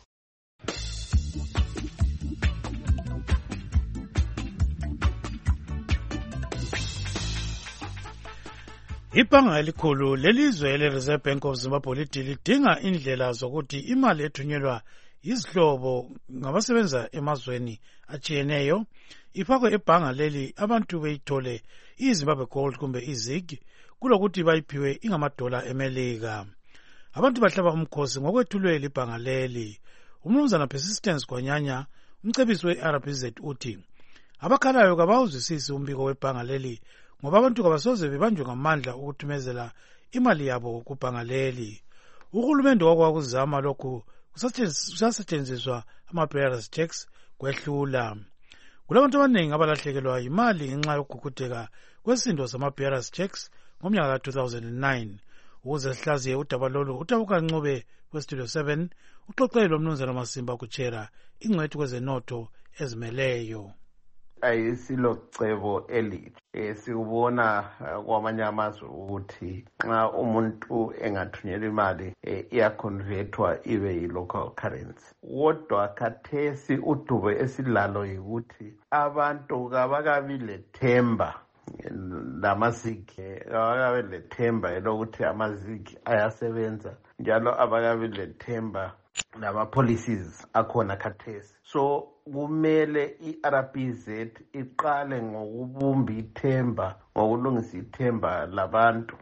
Ibhanga elikhulu lelizwe ele-Reserve Bank of Zimbabwe lithi lidinga indlela zokuthi imali ethunyelwa izihlobo ngabasebenza emazweni atshiyeneyo ifakwe ebhanga leli abantu beyithole iZimbabwe Gold kumbe iZig kulokuthi bayiphiwe ingamadola eMelika. Abantu bahlaba umkhosi ngokwethulwe libhanga leli. Umnumzana Persistence Gwanyanya, umcebisi we-RBZ uthi abakhalayo kabawuzwisisi umbiko webhanga leli ngoba abantu kabasoze bebanjwe ngamandla ukuthumezela imali yabo kubhanga leli. Uhulumende wakwakuzama lokhu kusasetshenziswa ama-bearers checks kwehlula. Kulabantu abaningi abalahlekelwa imali ngenxa yokugugudeka kwesindo sama-bearers checks ngomnyaka ka-2009. Ukuze sihlaziye udaba lolu, uTabuka Ncube weStudio 7 uxoxele lomnumzana Masimba Kuchera, ingcwethi kwezenotho ezimeleyo. Ayisilo cebo elihle sikubona kwamanye amazwe ukuthi nxa umuntu engathunyelwa imali iyaconvertwa ibe yi-local currency. Kodwa khathesi udubo esilalo yikuthi abantu kabakabi lethemba lamazigi, kabakabi lethemba elokuthi amazigi ayasebenza, njalo abakabi lethemba nama-policies akhona khathesi. So kumele i-RBZ iqale ngokubumba ithemba, ngokulungisa ithemba labantu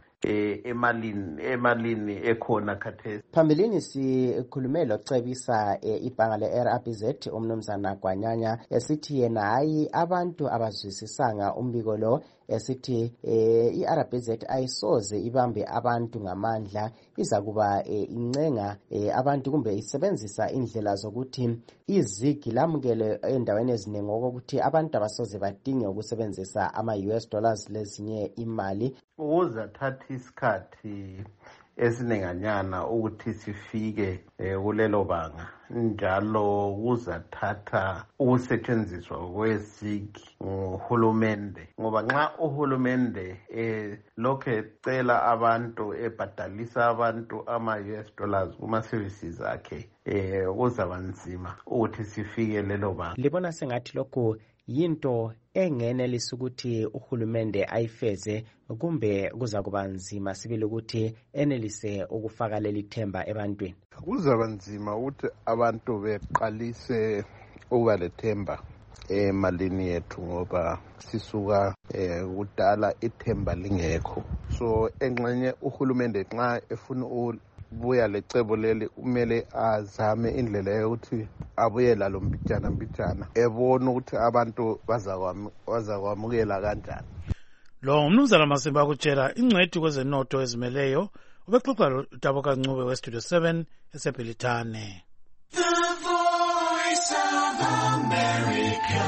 emalini ekhona khathesi. Phambilini sikhulume locebisa ibhanga le-RBZ umnumzana Gwanyanya esithi yena hayi abantu abazwisisanga umbiko lo, esithi i-RBZ ayisoze ibambe abantu ngamandla, iza kuba incenga abantu kumbe isebenzisa indlela zokuthi izigi lamukele endaweni eziningi okokuthi abantu abasoze badinge ukusebenzisa ama-US dollars lezinye imali. Uzathatha isikhathi esinenganyana ukuthi sifike kulelo banga, njalo kuzathatha ukusetshenziswa kwezigi nguhulumende, ngoba nxa uhulumende lokhu ecela abantu ebhadalisa abantu ama-US dollars kuma-services akhe kuzaba nzima ukuthi sifike lelo banga. Libona sengathi lokhu yinto engenelisa ukuthi uhulumende ayifeze kumbe kuza kuba nzima sibili ukuthi enelise ukufaka leli themba ebantwini? Kuzaba nzima ukuthi abantu beqalise ukuba lethemba emalini yethu ngoba sisuka kudala ithemba lingekho. So engxenye uhulumende nxa efuna buya lecebo leli kumele azame indlela yokuthi abuye lalo mbijana ebona ukuthi abantu bazakwamukela kanjani. Lo umnumzana Masimba Kuchera, ingcwethi kwezenotho ezimeleyo, ubexoxa loTabuka Ncube weStudio 7 eseBhilitane. The Voice of America,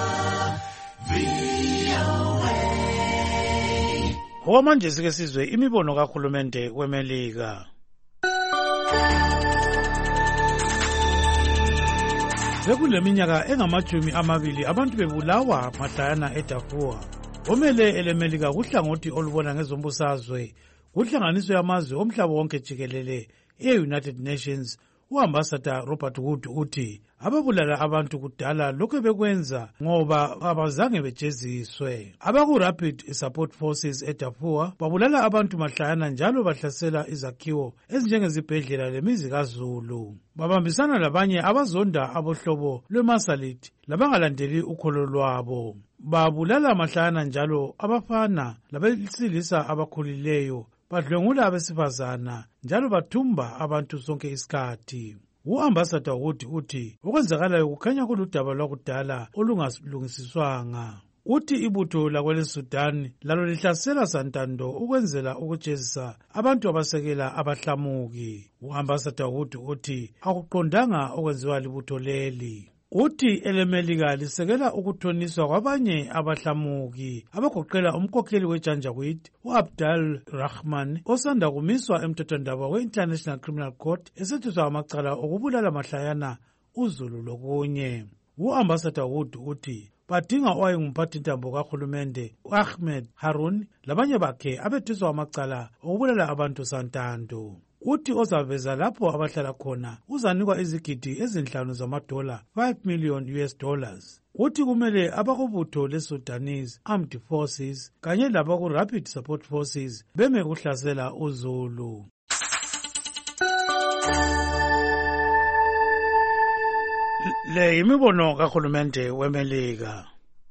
VOA. Okwamanje sike sizwe imibono kahulumende weMelika. Sekuleminyaka engama-20 abantu bebulawa mahlayana eDarfur. Omele elemelika kuhlangothi olubona ngezombusazwe kuhlanganiswe amazwe omhlaba wonke jikelele e-United Nations. U-Ambassador Robert Wood uthi ababulala abantu kudala lokhu bekwenza ngoba abazange bejeziswe. Abaku-Rapid Support Forces eDarfur babulala abantu mahlayana njalo bahlasela izakhiwo ezinjengezibhedlela lemizi kaZulu. Babambisana labanye abazonda abohlobo lweMasalit labangalandeli ukholo lwabo. Babulala mahlayana njalo abafana labesilisa abakhulileyo, badlwengula abesifazana njalo bathumba abantu sonke isikhathi. U-Ambassador Wood uthi okwenzakalayo kukhanya kuludaba lwakudala olungalungisiswanga. Uthi ibutho lakwele-Sudan lalo lihlasela santando ukwenzela ukujezisa abantu abasekela abahlamuki. U-Ambassador Wood uthi akuqondanga okwenziwa libutho leli. Uthi elemelika lisekela ukuthoniswa kwabanye abahlamuki abagoqela umkhokheli weJanjaweed u-Abdul Rahman osanda kumiswa emthethwandaba we-International Criminal Court esethuswa amacala okubulala mahlayana uZulu lokunye. U-Ambassador Wood uthi badinga owayengumphathintambo kahulumende u-Ahmed Harun labanye bakhe abethuswa amacala okubulala abantu santando. Uthi ozaveza lapho abahlala khona uzanikwa izigidi ezinhlanu zamadola, $5 million. Uthi kumele abakubutho le-Sudanese Armed Forces kanye labaku-Rapid Support Forces beme ukuhlasela uZulu. Le yimibono kahulumende weMelika.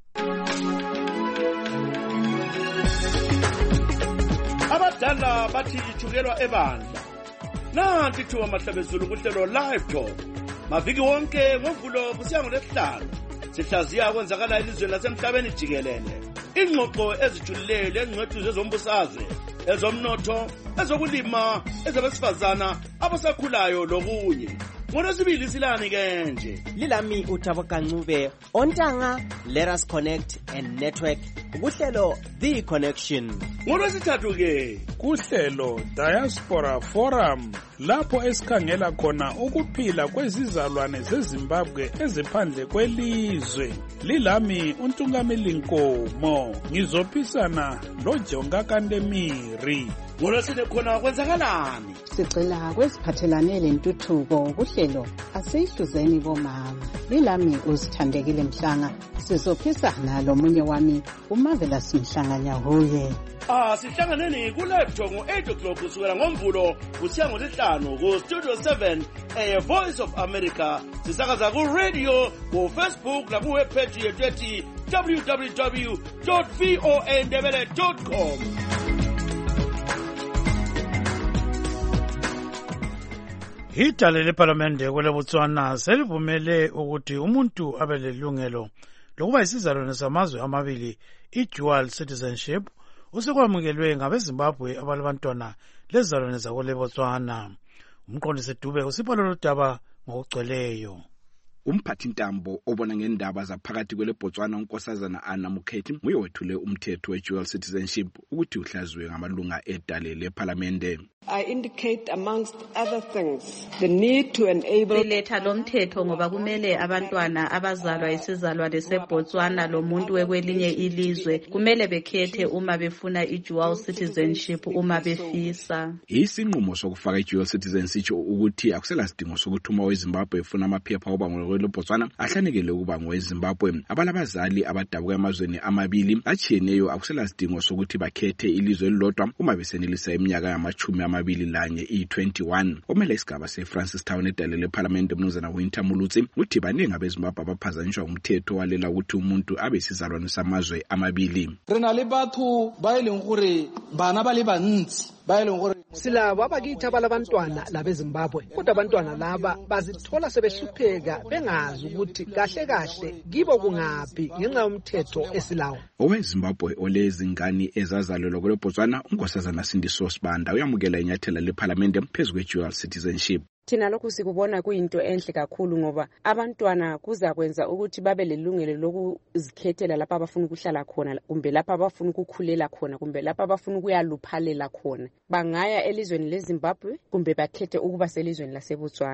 Abadala bathi ithukelwa ebandla. Nanti thuba mahlabezulu kuhlelo live talk. Maviki wonke ngovulo kusiya ngoLwesihlanu. Sihlaziya kwenzakala elizweni lasemhlabeni jikelele. Ingxoxo ezijulileyo lengcwethu zezombusazwe, ezomnotho, ezokulima, ezabesifazana, abasakhulayo lokunye. NgoLwesibili silani ke nje. Lilami uThabo Kancube. Ontanga, let us connect and network. Kuhlelo The Connection. NgoLwesithathu ke kuhlelo Diaspora Forum, lapho esikhangela khona ukuphila kwezizalwane zeZimbabwe eziphandle kwelizwe. Lilami uNtungameli Nkomo. Ngizophisana loJonga Kandemiri. NgoLwesine khona kwenzakalani? Sigcina kweziphathelane lentuthuko kuhlelo asihluzeni bomama. Lilami uzithandekile Mhlanga. Sizophisana lomunye wami uMarvelous Mhlanganya huye. Sihlanganeni ku-live talk ngo-8 o'clock kusukela ngomvulo kusiya ngoLwesihlanu ku-Studio 7 Voice of America. Sisakaza ku-radio, ku-Facebook naku-webpage yethu ethi www.voandebele.com. Idale leParlamente kweleBotswana selivumele ukuthi umuntu abe lelungelo lokuba isizalwane samazwe amabili, i-dual citizenship, usekwamukelwe ngabeZimbabwe abalabantwana lezizalwane zakweleBotswana. Umqondisi Dube usipha lolu daba ngokugcweleyo. Umphathintambo obona ngendaba zaphakathi kweleBotswana uNkosazana Anna Mukhethi nguye wethule umthetho we-dual citizenship ukuthi uhlazwe ngamalunga edale leParlamente. I indicate amongst other things the need to enable Letha lomthetho ngoba kumele abantwana abazalwa isizalwane seBotswana lomuntu wekwelinye ilizwe kumele bekhethe uma befuna i-dual citizenship uma befisa. Isinqumo sokufaka i-dual citizenship ukuthi akuselasidingo sokuthi uma weZimbabwe efuna amaphepha oba ngoweleBotswana ahlanekele ukuba ngoweZimbabwe. Abalabazali abadabuka emazweni amabili atshiyeneyo akuselasidingo sokuthi bakhethe ilizwe elilodwa uma besenelisa iminyaka yama-21 i-21. Omele isigaba seFrancistown edale leParlamente Mnumzana Winter Mulutsi uthi baningi abeZimbabwe abaphazanyiswa umthetho walela ukuthi umuntu abe isizalwane samazwe amabili. Rena le batho ba eleng gore bana ba le bantsi ba eleng gore silabo abakithi abalabantwana labeZimbabwe kodwa abantwana laba bazithola sebehlupheka bengazi ukuthi kahle kahle kibo kungaphi ngenxa yomthetho esilawo. OweZimbabwe olezingane ezazalelwa kweleBotswana uNkosazana Sindiso Sibanda uyamukela inyathela leParlamente phezu kwe-dual citizenship. Thina lokhu sikubona kuyinto enhle kakhulu ngoba abantwana kuzakwenza ukuthi babe lelungelo lokuzikhethela lapha abafuna ukuhlala khona kumbe lapha abafuna ukukhulela khona kumbe lapha abafuna ukuyaluphalela khona. Bangaya elizweni leZimbabwe kumbe bakhethe ukuba selizweni laseBotswana.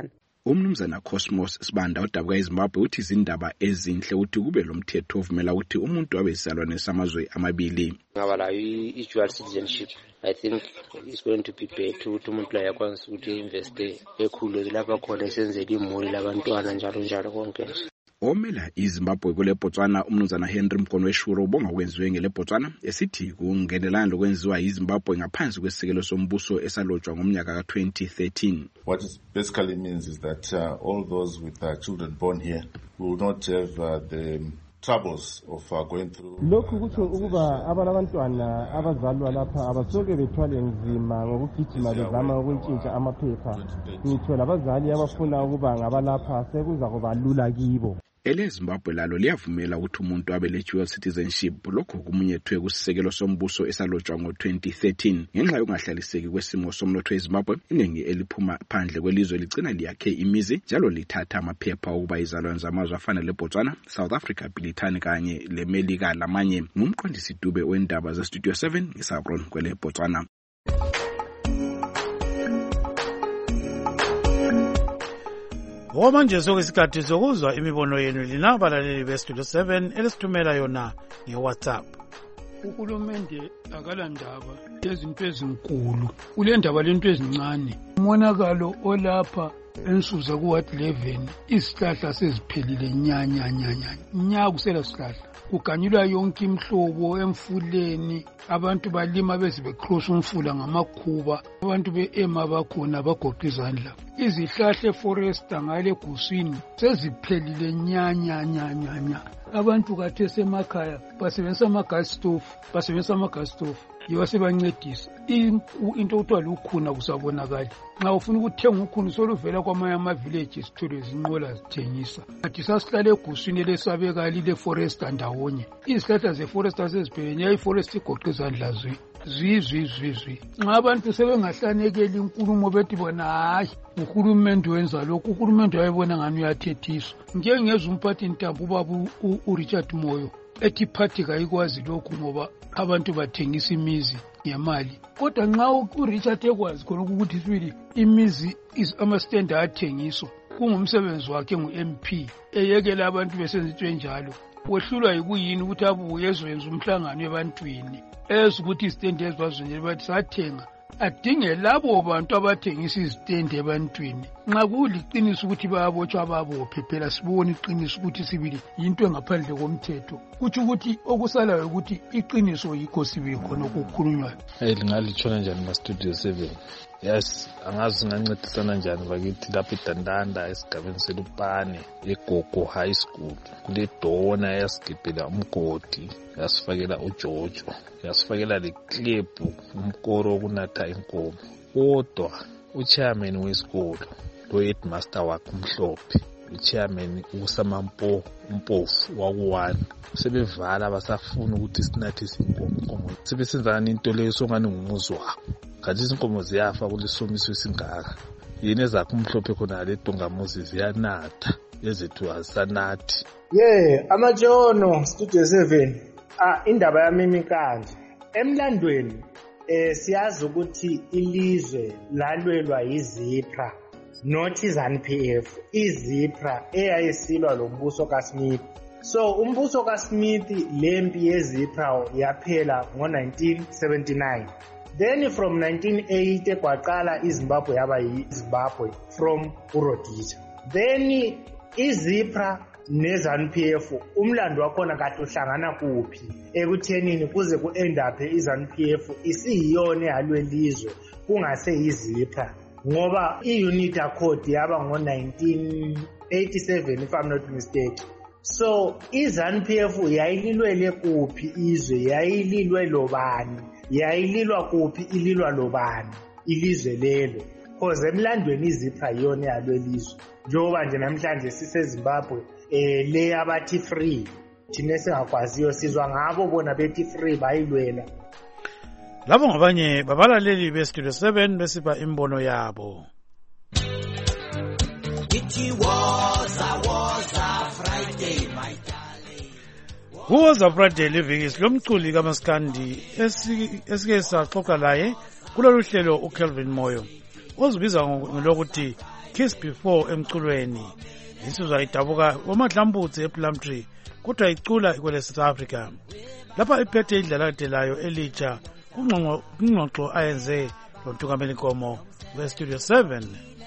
Umnumzana Cosmos Sibanda odabuka eZimbabwe uthi izindaba ezinhle uthi kube lo mthetho ovumela ukuthi umuntu abe isizalwane samazwe amabili. Ngabala i-dual citizenship. I think it's going to be better ukuthi umuntu la yakwazi ukuthi investe ekhulu lapha khona esenzele imuli labantwana njalo njalo konke. Omela iZimbabwe kule Botswana umnumzana Henry Mgonweshuro ubonga kwenziwe ngele Botswana esithi kungenelana lokwenziwa iZimbabwe ngaphansi kwesisekelo sombuso esalotshwa ngomnyaka ka-2013. What it basically means is that all those with children born here will not have the troubles of going through. Lokhu kutsho ukuba abantwana abazalwa lapha abasoke bethwale nzima ngokugijima bezama ukuntshintsha amaphepha. Ngithola abazali abafuna ukuba ngabalapha sekuza kuba lula kibo. EleZimbabwe lalo liyavumela ukuthi umuntu abe le-dual citizenship lokho kumunyethwe kusisekelo sombuso esalotshwa ngo-2013 ngenxa yokungahlaliseki kwesimo somnotho eZimbabwe. Iningi eliphuma phandle kwelizwe ligcina liyakhe imizi njalo lithatha amaphepha ukuba izalwane zamazwe afana leBotswana, South Africa, Bhutan kanye leMelika lamanye. Ngumqondisi Dube wendaba zeStudio 7 ngisabron kwele Botswana. Manje sokusikhathi sokuzwa imibono yenu lina balaleli beStudio 7 elisithumela yona ngeWhatsApp. Uhulumende akalandaba yezinto ezinkulu kule ndaba lento ezincane. Umonakalo olapha ensuza kuward 11 isihlahla seziphelile nya kusela sihlahla kuganyulwa yonke imhlobo emfuleni. Abantu balima beze becross umfula ngamakhuba, abantu beema bakhona bagoqa izandla. Izihlahla eforest ngale guswini seziphelile nya. Abantu kathe semakhaya basebenzisa ama-gas stove yiba sebancedisa. Into okuthiwa lukhuna kusabonakali. Nxa ufuna ukuthenga ukhuna soluvela kwamanye ama-village sithole zinqola zithengisa. Kathi sasihlala eguswini lesabekali leforest ndawonye. Izihlahla zeforest seziphelile iforest igoqa izandla zwi. Nxa abantu sebengahlanekeli inkulumo bethi bona hayi uhulumende wenza lokhu, uhulumende wayebona ngani uyathethiswa. Ngeke ngezwe umphathi ntambo ubaba uRichard Moyo ethi party kayikwazi lokhu ngoba abantu bathengisa imizi ngemali. Kodwa nxa uRichard ekwazi khona ukuthi sibili imizi ama-stand athengiswa kungumsebenzi wakhe ngu-MP eyekela abantu besenza into enjalo. Wehlulwa yikuyini ukuthi abuye ezwenza umhlangano ebantwini ukuthi izitendi ezibazwenjele bathi sathenga adinge labo bantu abathengisa izitendi ebantwini. Nxa kuliqiniso ukuthi bayabotshwa ababophe phela sibone iqiniso ukuthi sibili yinto engaphandle komthetho. Kutsho ukuthi okusalayo ukuthi iqiniso yikho sibi khona okukhulunywayo. Lingalitshona njani ma-Studio 7? Yes, angazi ngancedisana njani bakithi lapha eDandanda esigabeni seLupane eGogo High School. Kule dona yasigibhela umgodi yasifakela uJojo, yasifakela leklephu umkoro wokunatha inkomo. Kodwa uchairman wesikolo lo headmaster wakhe umhlophe, uchairman uSamampo Mpofu waku1 sebevala basafuna ukuthi sinathise inkomo. Sebesenzana into leyo songani ngumuzi wabo. Kanti izinkomo ziyafa kulesomiso esingaka. Yini ezakho umhlophe khona le Dongamuzi ziyanatha ezethu asanathi. Amajono Studio 7. Indaba yami kanje. Emlandweni siyazi ukuthi ilizwe lalwelwa yiZIPRA not iZANU-PF. iZIPRA eyayisilwa lombuso kaSmith. So umbuso kaSmith lempi yeZIPRA yaphela ngo-1979. Then from 1980 kwaqala iZimbabwe yaba yiZimbabwe from uRhodesia. Then iZIPRA neZANU-PF umlando wakhona kade uhlangana kuphi ekuthenini kuze ku-endaphe iZANU-PF isiyiyona eyalwelizwe kungase iZIPRA ngoba i-unit accord yaba ngo-1987 if I'm not mistaken. So iZANU-PF yayililwele kuphi izwe, yayililwe lobani, yayililwa kuphi, ililwa lobani ilizwe lelo. Cause emlandweni iZIPRA yiyona eyalwelizwe njengoba nje namhlanje siseZimbabwe le abathi free thina singakwaziyo sizwa ngabo bona bethi free bayilwela. Labo ngabanye babalaleli beStudio 7 besipha imbono yabo. It was a Friday, my darling. Was a Friday living is lomculi kaMaskandi esike saxoxa laye kulolu hlelo uKelvin Moyo ozibiza ngokuthi Kiss Before emculweni. Insizwa idabuka oMadlambutsi ePlumtree kodwa icula ikwele South Africa. Lapha iphethe idlala layo elitsha kungxoxo ayenze loNtungameli Nkomo weStudio 7.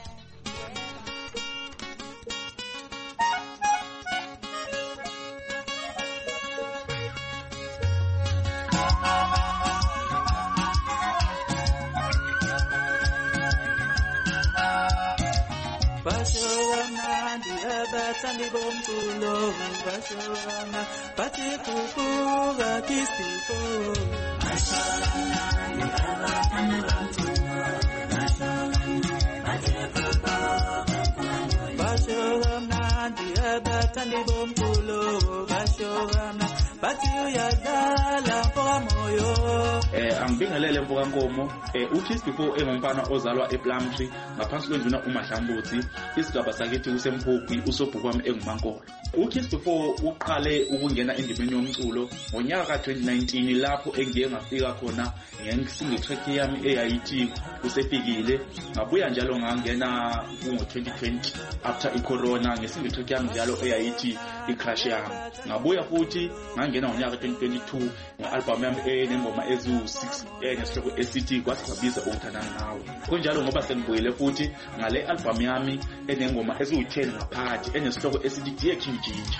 Angibingelele mfoka Nkomo uKiss Before engumfana ozalwa ePlumtree ngaphansi kwenduna uMadlambutsi isigaba sakithi kusemphokwi usobhuku wami engumankolo. uKiss Before uqale ukungena endimeni yomculo ngonyaka ka2019 lapho engiye ngafika khona ngengisingle track yami eyayithi usefikile. Ngabuya njalo ngangena ngo2020 after icorona ngesingle track yami njalo eyayithi iCrush yami. Ngabuya futhi ngangena ngonyaka 2022 ngealbum yami enengoma eziwu6 nesihloko esithi kwasibiza ukuthandana nawe. Kunjalo ngoba sengibuyele futhi ngale album yami enengoma eziwu10 ngaphakathi enesihloko esithi Dear King Ginger.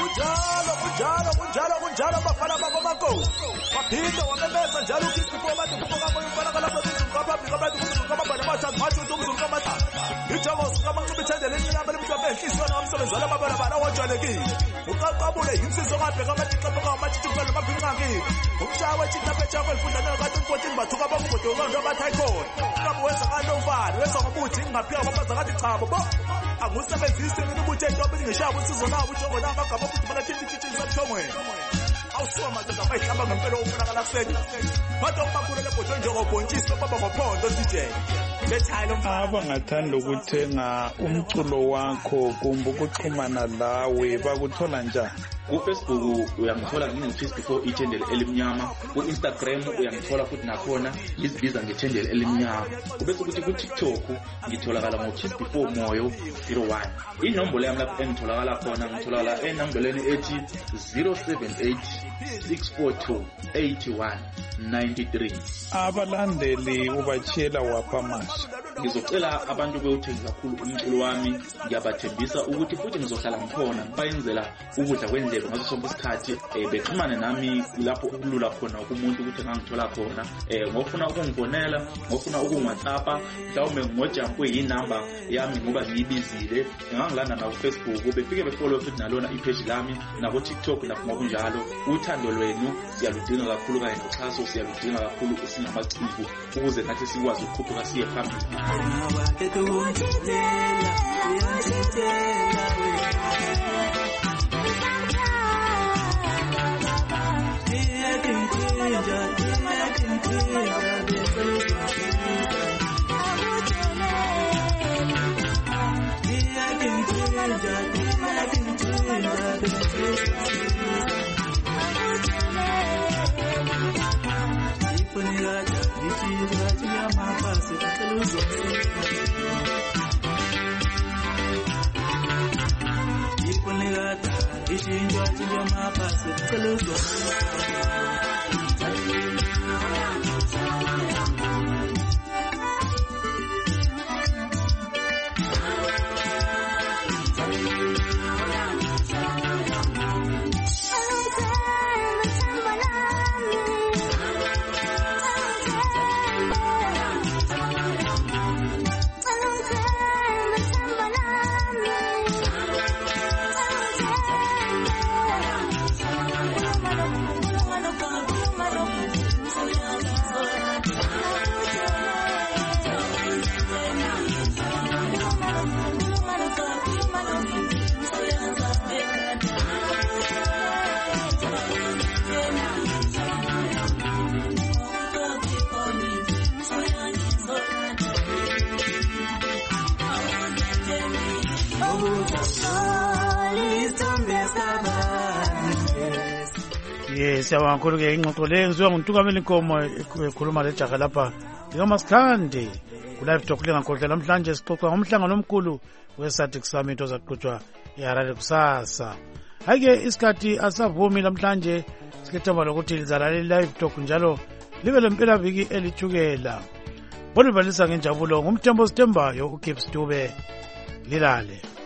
Kunjalo bafana bakomakosi baphinde wamemeza njalo uKiss Before bathi kuboka umfana kalapha kuziqapha abantu kuzokababana bathathu mathi umuntu kamathathu ijago sikamaqhibi thendele inyama lemhlophe enhliziyo nomsebenzi wala babala bana wajwayelekile uqaqabule insizwe ngabheka amatiqapha ngamathi kuphela mabhinqangi umshawe chitaphe chakho elifundana ka2014 bathuka bakubude ubantu abathayikho kabe wenza kanovalo wenza ngobuthi ngaphiya kwabaza ngathi chabo bo angusebenzisi mina ubuthi entobe ngishaya usizo nawo ujongo namagama futhi bana thithithini samthongweni awusoma manje ngabayihlamba ngempela ufuna kalakuseni bathi okubakhulu lebhodo njengobhontshisi baba ngophondo DJ abangathanda ukuthenga umculo wakho kumbe ukuxhumana lawe bakuthola njani? KuFacebook uyangithola nginguKiss Before ithendele elimnyama, kuInstagram uyangithola futhi nakhona izibiza ngethendele elimnyama. Ubese ukuthi kuTikTok ngitholakala ngoKiss Before Moyo 01. Inombolo yami lapho engitholakala khona ngitholakala enombolweni ethi 078-642-8193. Abalandeli ubachela wapha manje. Ngizocela abantu bewuthenga kakhulu umculo wami, ngiyabathembisa ukuthi futhi ngizohlala ngikhona bayenzela ukudla kwendlebe ngaso sonke isikhathi bexhumane nami lapho ukulula khona kumuntu ukuthi ngangithola khona ngofuna ukungifonela ngofuna ukungwhatsappa mhlawumbe ngojampo yinamba yami ngoba ngiyibizile ngangilanda na kuFacebook befike befollow futhi nalona ipage lami na kuTikTok nakho ngokunjalo. Uthando lwenu siyaludinga kakhulu kanye noxhaso siyaludinga kakhulu singamaciko ukuze nathi sikwazi ukukhuphuka siye phambili. Siyabonga kakhulu ke ingxoxo le yenziwa nguNtungameli Nkomo ekhuluma lejaha lapha likaMasikhande kulive talk lingakhohlwa namhlanje sixoxa ngomhlangano omkhulu we-SADC Summit ozaqhutshwa eHarare kusasa. Hake isikhathi asavumi namhlanje, silethemba lokuthi lizalalela live talk njalo libe lempelaviki elithukela. Bonibalisa ngenjabulo ngumthembo sithembayo uGibbs Dube. Lilale.